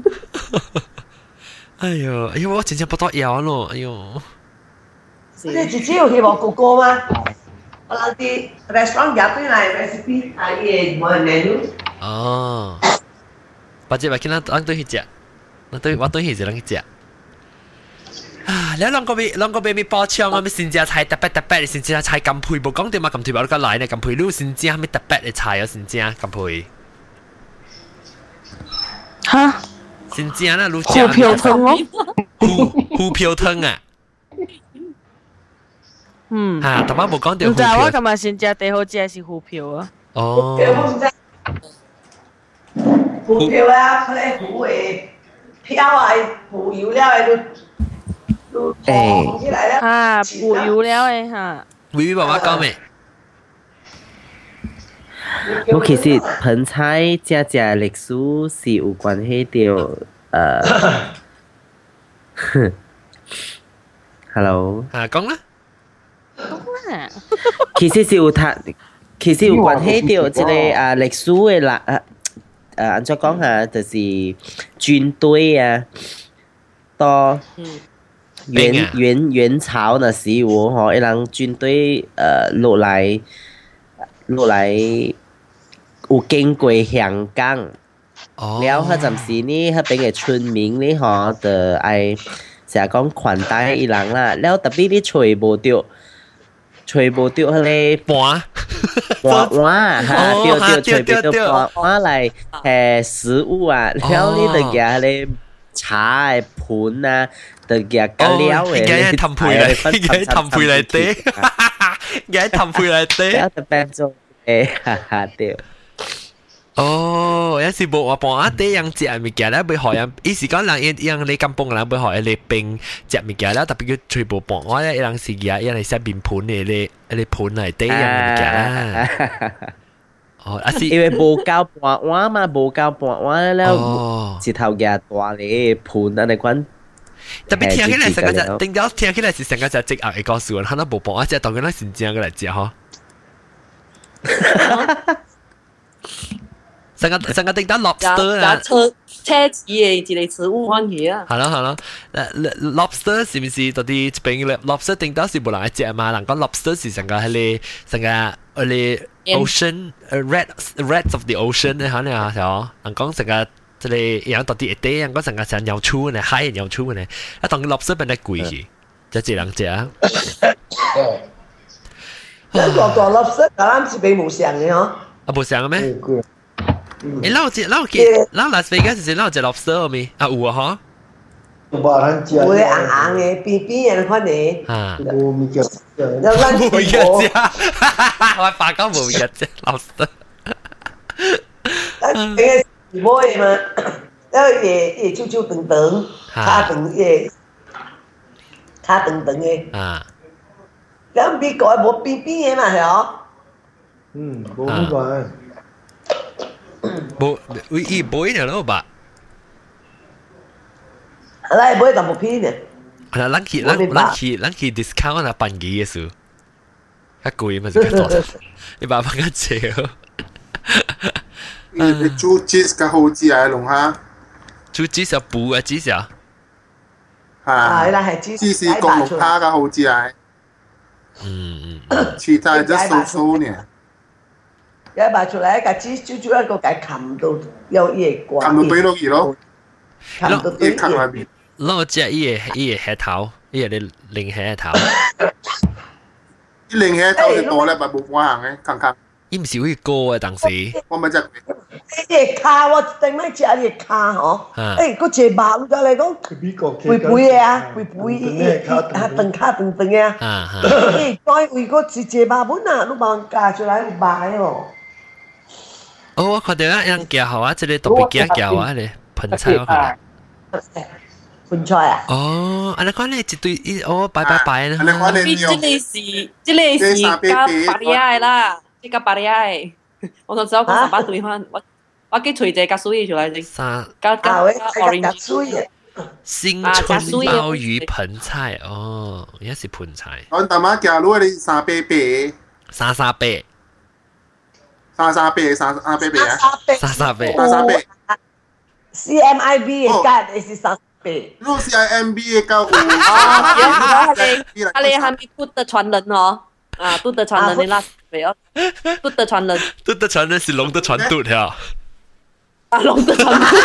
哎呦我真正不多要咯哎呦你自己有去먹過歌嗎？我諗啲 restaurant 入邊嚟 recipe 係嘢冇 menu。 哦，或者話見到人都去食，我都去食人去食。啊，你兩個俾咪包槍啊？咪先至菜特別，你先至菜咁配冇講點嘛？咁配冇得來呢？咁配你先至係咪特別嘅菜啊？先至咁配。 嚇？ 先至啊，你胡瓢湯咯？ 胡瓢湯啊！ 嗯， 嚇，但係冇講到。 但係我今日先食最好食是胡瓢啊。 哦。 胡瓢啊，佢哋胡嘅漂啊，胡油料嘅都放起來啦。 嚇，胡油料嘅嚇。 會爸爸講咩？ 我其實盆菜只歷史是有關係到，hello。 啊，講啦。 其實是有關係到即個歷史嘅啦，按照講下就是軍隊啊，到元朝那時候嗬，一人軍隊落來有經過香港，แล้ว嗰陣時呢，嗰邊嘅村民呢嗬，就係成日講款待一人啦，แล้ว特別你找無到。吹無到迄個盤嚇，對，吹無到盤來食物啊，แล้ว你就夾迄個茶嘅盤啊，就夾咖料嘅， 應該氹配嚟啲，應該氹配嚟啲， แล้ว就變做對。 哦，有時冇話幫阿爹樣食物件咧，會學人，意思講人樣你咁幫人會學你並食物件咧，特別佢全部幫我咧，人時嘅，人係食面盤嘅，你盤嚟爹樣物件啦。哦，阿是因為無夠半碗嘛，無夠半碗了，一頭嘅大咧盤啊，你講。 特別聽起來成個只，定到聽起來是成個只積壓嘅故事，可能冇幫我只當佢咧先正嘅嚟食嗬。成個定得 lobster 啊， 車子嘅一個食物番茄啊。 係咯，lobster 是唔是到啲一邊 lobster 定得是冇人嚟食嘛？人講 lobster 是成個係ocean rats of the ocean 咧，可能啊，係人講成個即係樣到啲地，人講成個成鳥鼠咧，海鳥鼠咧，一當 lobster 變得貴嘅，就只能食啊。 個 lobster 咱是並冇上嘅嗬。 啊，冇上嘅咩？撈拉斯維加斯撈隻 lobster 未？啊有啊嗬。有咧硬嘅，邊嘅款嘅。 啊。 冇物件。 冇物件食，我發覺冇物件食 lobster。 咱嘅是冇嘅嘛，แล้ว嘢超超長長，卡長嘅，卡長長嘅。 啊。 咁美國冇邊嘅嘛係嗬？ 冇呢個。 冇呢咯吧？ 嚟買咁片嘅。 係啦，咱去 discount 啦，半幾嘅數，較貴嘛，就較多，你把翻較少。 你煮cheese 較好食啊，龍蝦。 煮cheese 補啊，cheese 啊。 係啦，係cheese講龍蝦較好食啊。其他就數呢。 一擺出嚟，一個豬一個計冚到有嘢掛。 冚到堆落去咯。 冚到堆冚入邊。 攞只伊個蝦頭，伊個你零蝦頭。 伊零蝦頭就多咧，咪冇關係嘅，坑坑。 伊唔是會高啊，當時。 我咪只。 啲卡我定咩只啲卡嗬？誒，個隻白咗嚟講，會背啊，會背，頓卡頓嘅。誒，再會個隻白本啊，都幫加出嚟賣喎。 哦，我看到一樣叫好啊，這裡特別叫啊，你盆菜我看到。 盆菜啊？ 哦，安尼講你一堆哦，拜啦。 這裡是加巴利亞啦，這加巴利亞。我就知我講十八對番，我記隨隻加水出來先。加 orange。新春鮑魚盆菜哦，而家是盆菜。 我大媽叫攞你沙啤啤。 沙啤。 沙啤啊！ 沙啤。 CMIB 嘅價你是沙啤。 如果 CIMB 嘅價， 他哋還沒不得傳人哦，啊，不得傳人你拉沒有？不得傳人。 不得傳人是龍的傳肚呀。 啊，龍的傳肚。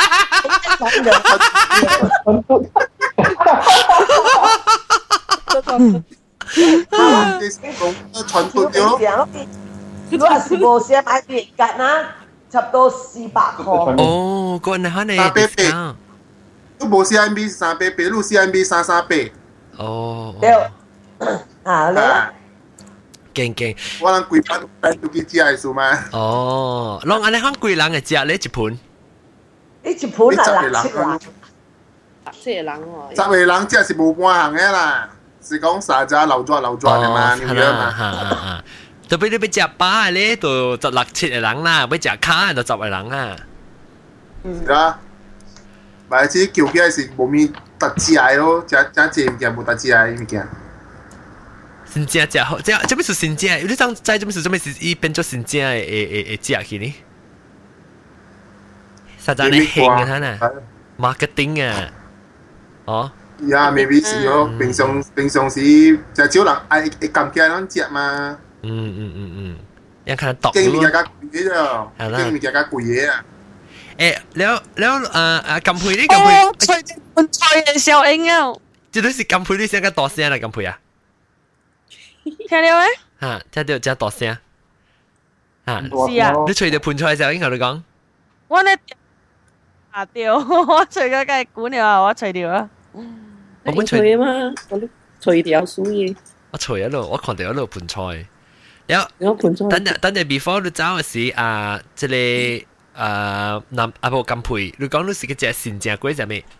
傳肚咗。 如果係冇 CMIB 價啦，差不多400塊。 哦，個人係你 300都冇 CMB 300，如 CMB 330。 哦。 對。啊， 勁。 我諗貴賓都幾隻係數嘛？ 哦，攏安尼講貴人嘅隻你一盤？ 你一盤係6-7人。 10人喎。 10個人隻是冇半行嘅啦，是講沙隻流轉嘅嘛，你明嘛？ 特別你要食飽咧，就16-7個人啦；要食卡就10個人啊。 係啊，咪即叫嘅是冇咩特質嚟咯，食物件冇特質嚟物件。 新正食好，這邊是新正，你當在這邊是這邊是伊變做新正誒食去呢？實在你興啊，睇呐 ，marketing 啊，哦。 呀 ，maybe 是咯，平常時就少人愛咁嘅人食嘛。 ยังขนาดตอกรู้เก่งมีแก่กุยเด้อเก่งมีแก่กุยอ่ะแล้วกัมพูนี่隨盤菜嘅小英啊這都是กัมพูนี่先個大聲啦กัมพู啊聽到咩嚇聽到真大聲嚇是啊你隨着盤菜嘅時候應該你講我呢啊掉我隨個梗係管了啊我隨掉啊我本隨嘛我隨掉所以我隨一路我看到一路盤菜等陣 before 你走嘅時即係南阿婆咁配，你講你是個隻新正龜係咩？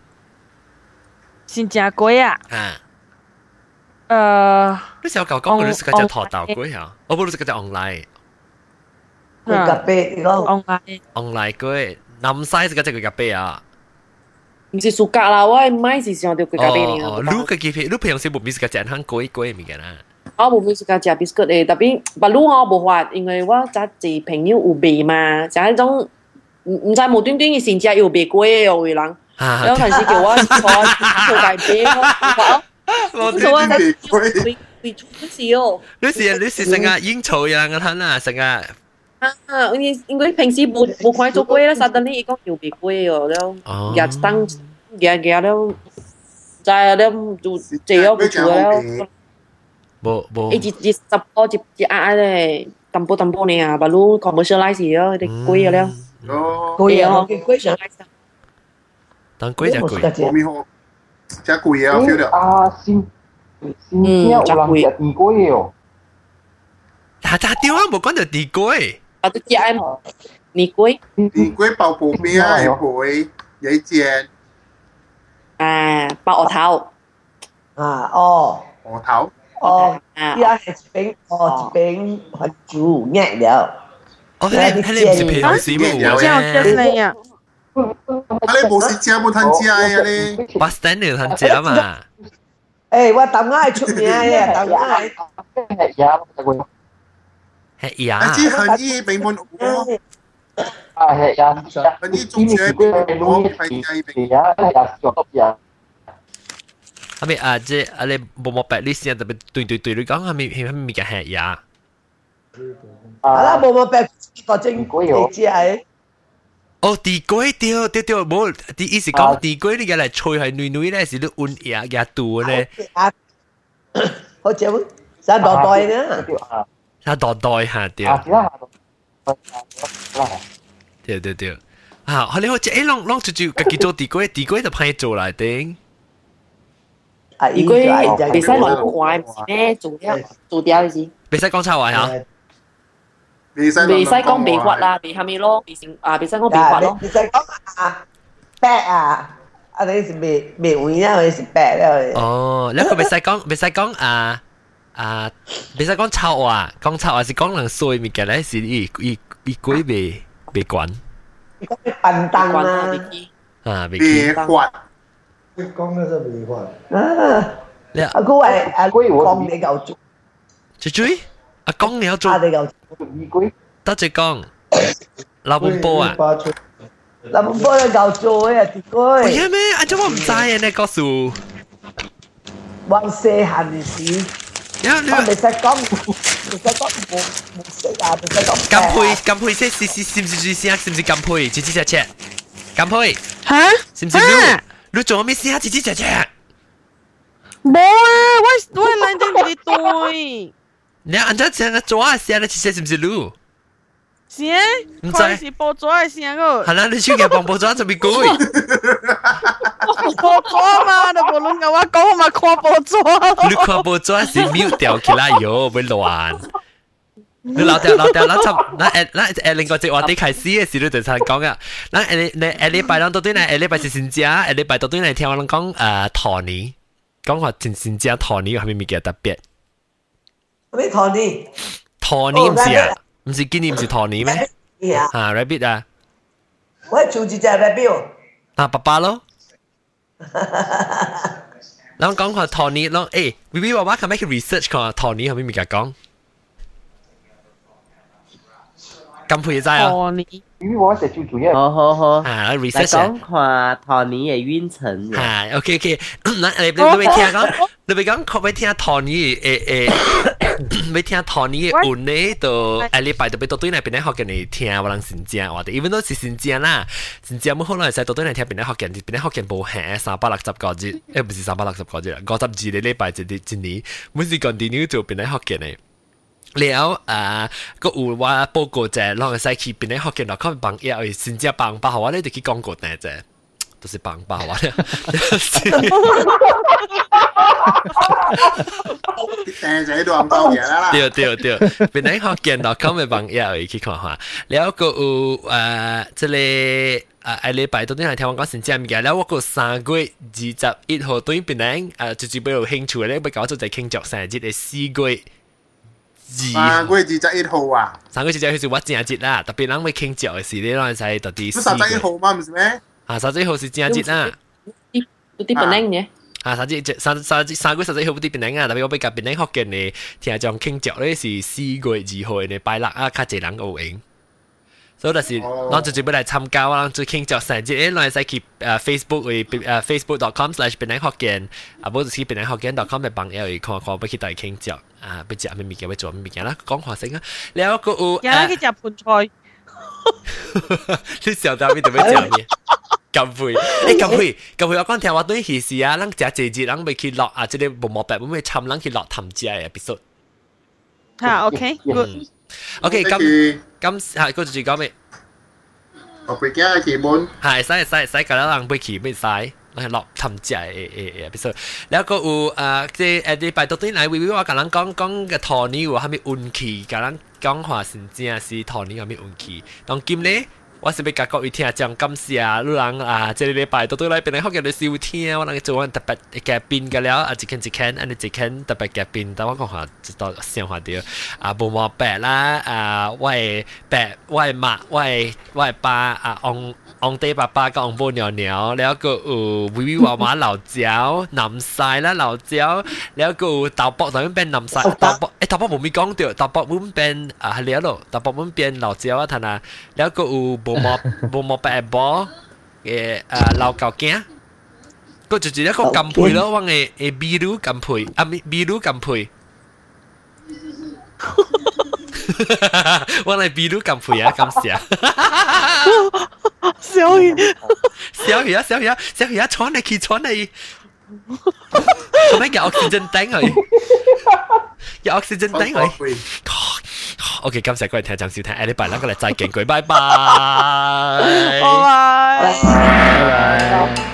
新正龜啊？ 你時候講你是個隻土豆龜啊？我不如是個隻 online。 咖啡你講 online 龜，南西是個隻咖啡啊？ 唔是暑假啦，我唔係是想到咖啡呢。 你個咖啡，你平時冇咪是個隻香龜龜物件啊？ 我冇咩時間食 biscuit 嘅，特別不嬲我冇法，因為我揸住朋友有賣嘛，就係一種唔知無端端嘅成隻又賣貴嘅有人，有陣時叫我做大餅，我做啊，貴出事哦。 你是成日應酬人嘅攤啊，成日。 因為平時冇看做貴啦，實等你講又賣貴哦，แล้ว日當日แล้ว就係แล้ว就借咗唔住แล้ว。 冇， 一壓咧，淡薄呢啊，baru commercialize 咗啲貴了。 貴啊，貴上。 當貴就貴。 冇咩好，真貴啊，feel 到。 新正有人食地龜哦。 他屌啊，冇講到地龜。 啊，都只係地龜。 地龜爆泡面啊，有貝，有隻。 爆鵝頭。 哦。 鵝頭。 哦，依家係一邊番薯壓了。 哦，係唔是平時冇這樣嘅你啊！ 你冇食食冇吞食啊你 ？bus stand 你吞食啊嘛？ 誒，我抌啱係出名嘅，抌啱係。 係呀。 你知恆衣並本我。 係呀。 恆衣中學並本我係計並。 係咪啊？即係你冇白呢先特別對你講係咪嘅係呀？ 啦，冇白個正規你知係。 哦，地龜對，冇，啲意思講地龜你嘅嚟吹係女咧，是你換牙嘅度咧。 好似生袋袋呢， 生袋袋下對。對。啊，你好似誒，啷住自己做地龜就派做嚟頂。 地龜別使亂話唔是咩？做掉先。 別使講錯話嚇。 未使講秘骨啦，秘係咪咯？未成啊，未使講秘骨咯。 未使講啊，白啊，啊你是未換啊，你是白咧。 哦，你個未使講啊，未使講臭話，講臭話是講人衰物嘅咧，是伊鬼未管。 笨蛋啊！ 啊， 未管。 你講嘅就未管。 啊，阿哥係阿哥講你夠做。 追？阿公你有做？得只講，老本波啊！ 老本波你夠做嘅地龜。 係咩？阿做我唔知啊！你告訴。 往細行嘅事。我未使講，冇識啊！未使講。 金配即是唔是先？是唔是金配？吱吱只只。金配。 嚇？ 是唔是你做咩先？吱吱只只。 冇啊！我係懶定你對。 你按照這樣做啊，先你其實是唔是路？ 是啊，佢是播咗係先個。 係啦，你出嘅幫播咗就變貴。 播咗嘛，你無論嘅話講嘛，看播咗。 你看播咗是mute掉起來喲，會亂。你老掉，那另外一話題開始嘅時，你就才講啊。那禮拜兩到對呢？禮拜是新家，禮拜到對呢？聽我講托尼，講話新家托尼係咪咪嘅特別？ 咩托尼？ 托尼唔是啊，唔是今年唔是托尼咩？啊 ，rabbit 啊， 我做隻 rabbit。 啊，爸爸咯。然後講話托尼咯，誒 ，BB 爸爸係咪去 research 講托尼係咪咪嘅講？咁配在啊？ 托尼，BB 爸爸係最主要。 好。 啊 ，research 講話托尼嘅運程。 係 ，OK， 嗱，你未聽講？你未講，未聽托尼未聽托尼嘅運呢？就禮拜就俾到對嚟邊啲學嘅你聽，我能先知我哋，even 都是先知啦，先知冇可能係到對嚟聽邊啲學嘅，邊啲學嘅冇係360個字，唔是360個字啦，52個禮拜一年，每次 continue 做邊啲學嘅你。แล้วก็ว่า報告啫，ลองใส่ขีเป็นได้ฮอกเก็ตแล้วเขาบังเออสินเจียบังป่าวว่า咧就去講過呢啫，都是บังป่าวว่า咧。 訂仔都咁多嘢啦。 對，เป็นได้ฮอกเก็ตแล้วเขาไปบังเออ去看下，แล้วก็即係ไอ้禮拜到底係聽我講先知唔嘅，แล้ว我個3月21號對邊咧最比較興趣咧，要搞做就慶祝生日嘅4月。 3月21號啊 ！3月21號是我正節啦，特別人會慶祝嘅事咧，嗰陣係到第4 月。31號嘛，唔是咩？ 啊，31號是正節啦。 有啲本領嘅。 啊，3月31號有啲本領啊，特別我比較本領學嘅呢，聽講慶祝咧是4月2號嘅拜六啊，較濟人有影。所以就是我就準備嚟參加啊，就慶祝生日咧，我係使去Facebook 為facebook.com/本領學嘅，啊，冇就是本領學嘅.com 嘅幫友去看要去大慶祝。啊！不食咩物件，要做咩物件啦？講話聲啊！แล้ว個有去食盤菜。 你小到邊度要食咩？咁配，咁配，我講聽話對件事啊，咱食節日，咱咪去落啊，即係冇白，冇咩參，咱去落談食嘅 episode。 嚇 ，OK，good。OK， 咁係，嗰陣講咩？ 我背鏡係基本。 係，使，咁樣人背起咩使？係落氹仔episode，แล้วก็即係禮拜到底嚟會話咁樣講嘅托尼喎，係咪運氣咁樣講話先正是托尼係咪運氣？當今咧我是要甲各位聽眾感謝，你人啊，這個禮拜都來邊嚟學嘅你收聽，我能做我特別嘅賓嘅了，啊一間，安尼一間特別嘅賓，但我講下知道想話掉啊，無毛白啦，啊，我係白，我係媽，我係爸啊，昂爹爸爸跟昂母娘娘，แล้วก็วิวา老椒南晒啦老椒，แล้วก็豆卜當然變南晒豆卜，豆卜冇咪講掉，豆卜冇變啊係了咯，豆卜冇變老椒啊，睇下，แล้วก็無毛白波嘅老舊鏡，個就一個金配咯，我嘅秘魯金配啊秘魯金配。我嚟秘魯金配啊，感謝。小魚啊，闖嚟，做咩有 oxygen 頂佢？有 oxygen 頂佢。OK， 感謝各位聽眾收聽，下禮拜兩個嚟再見佢，拜拜。拜拜。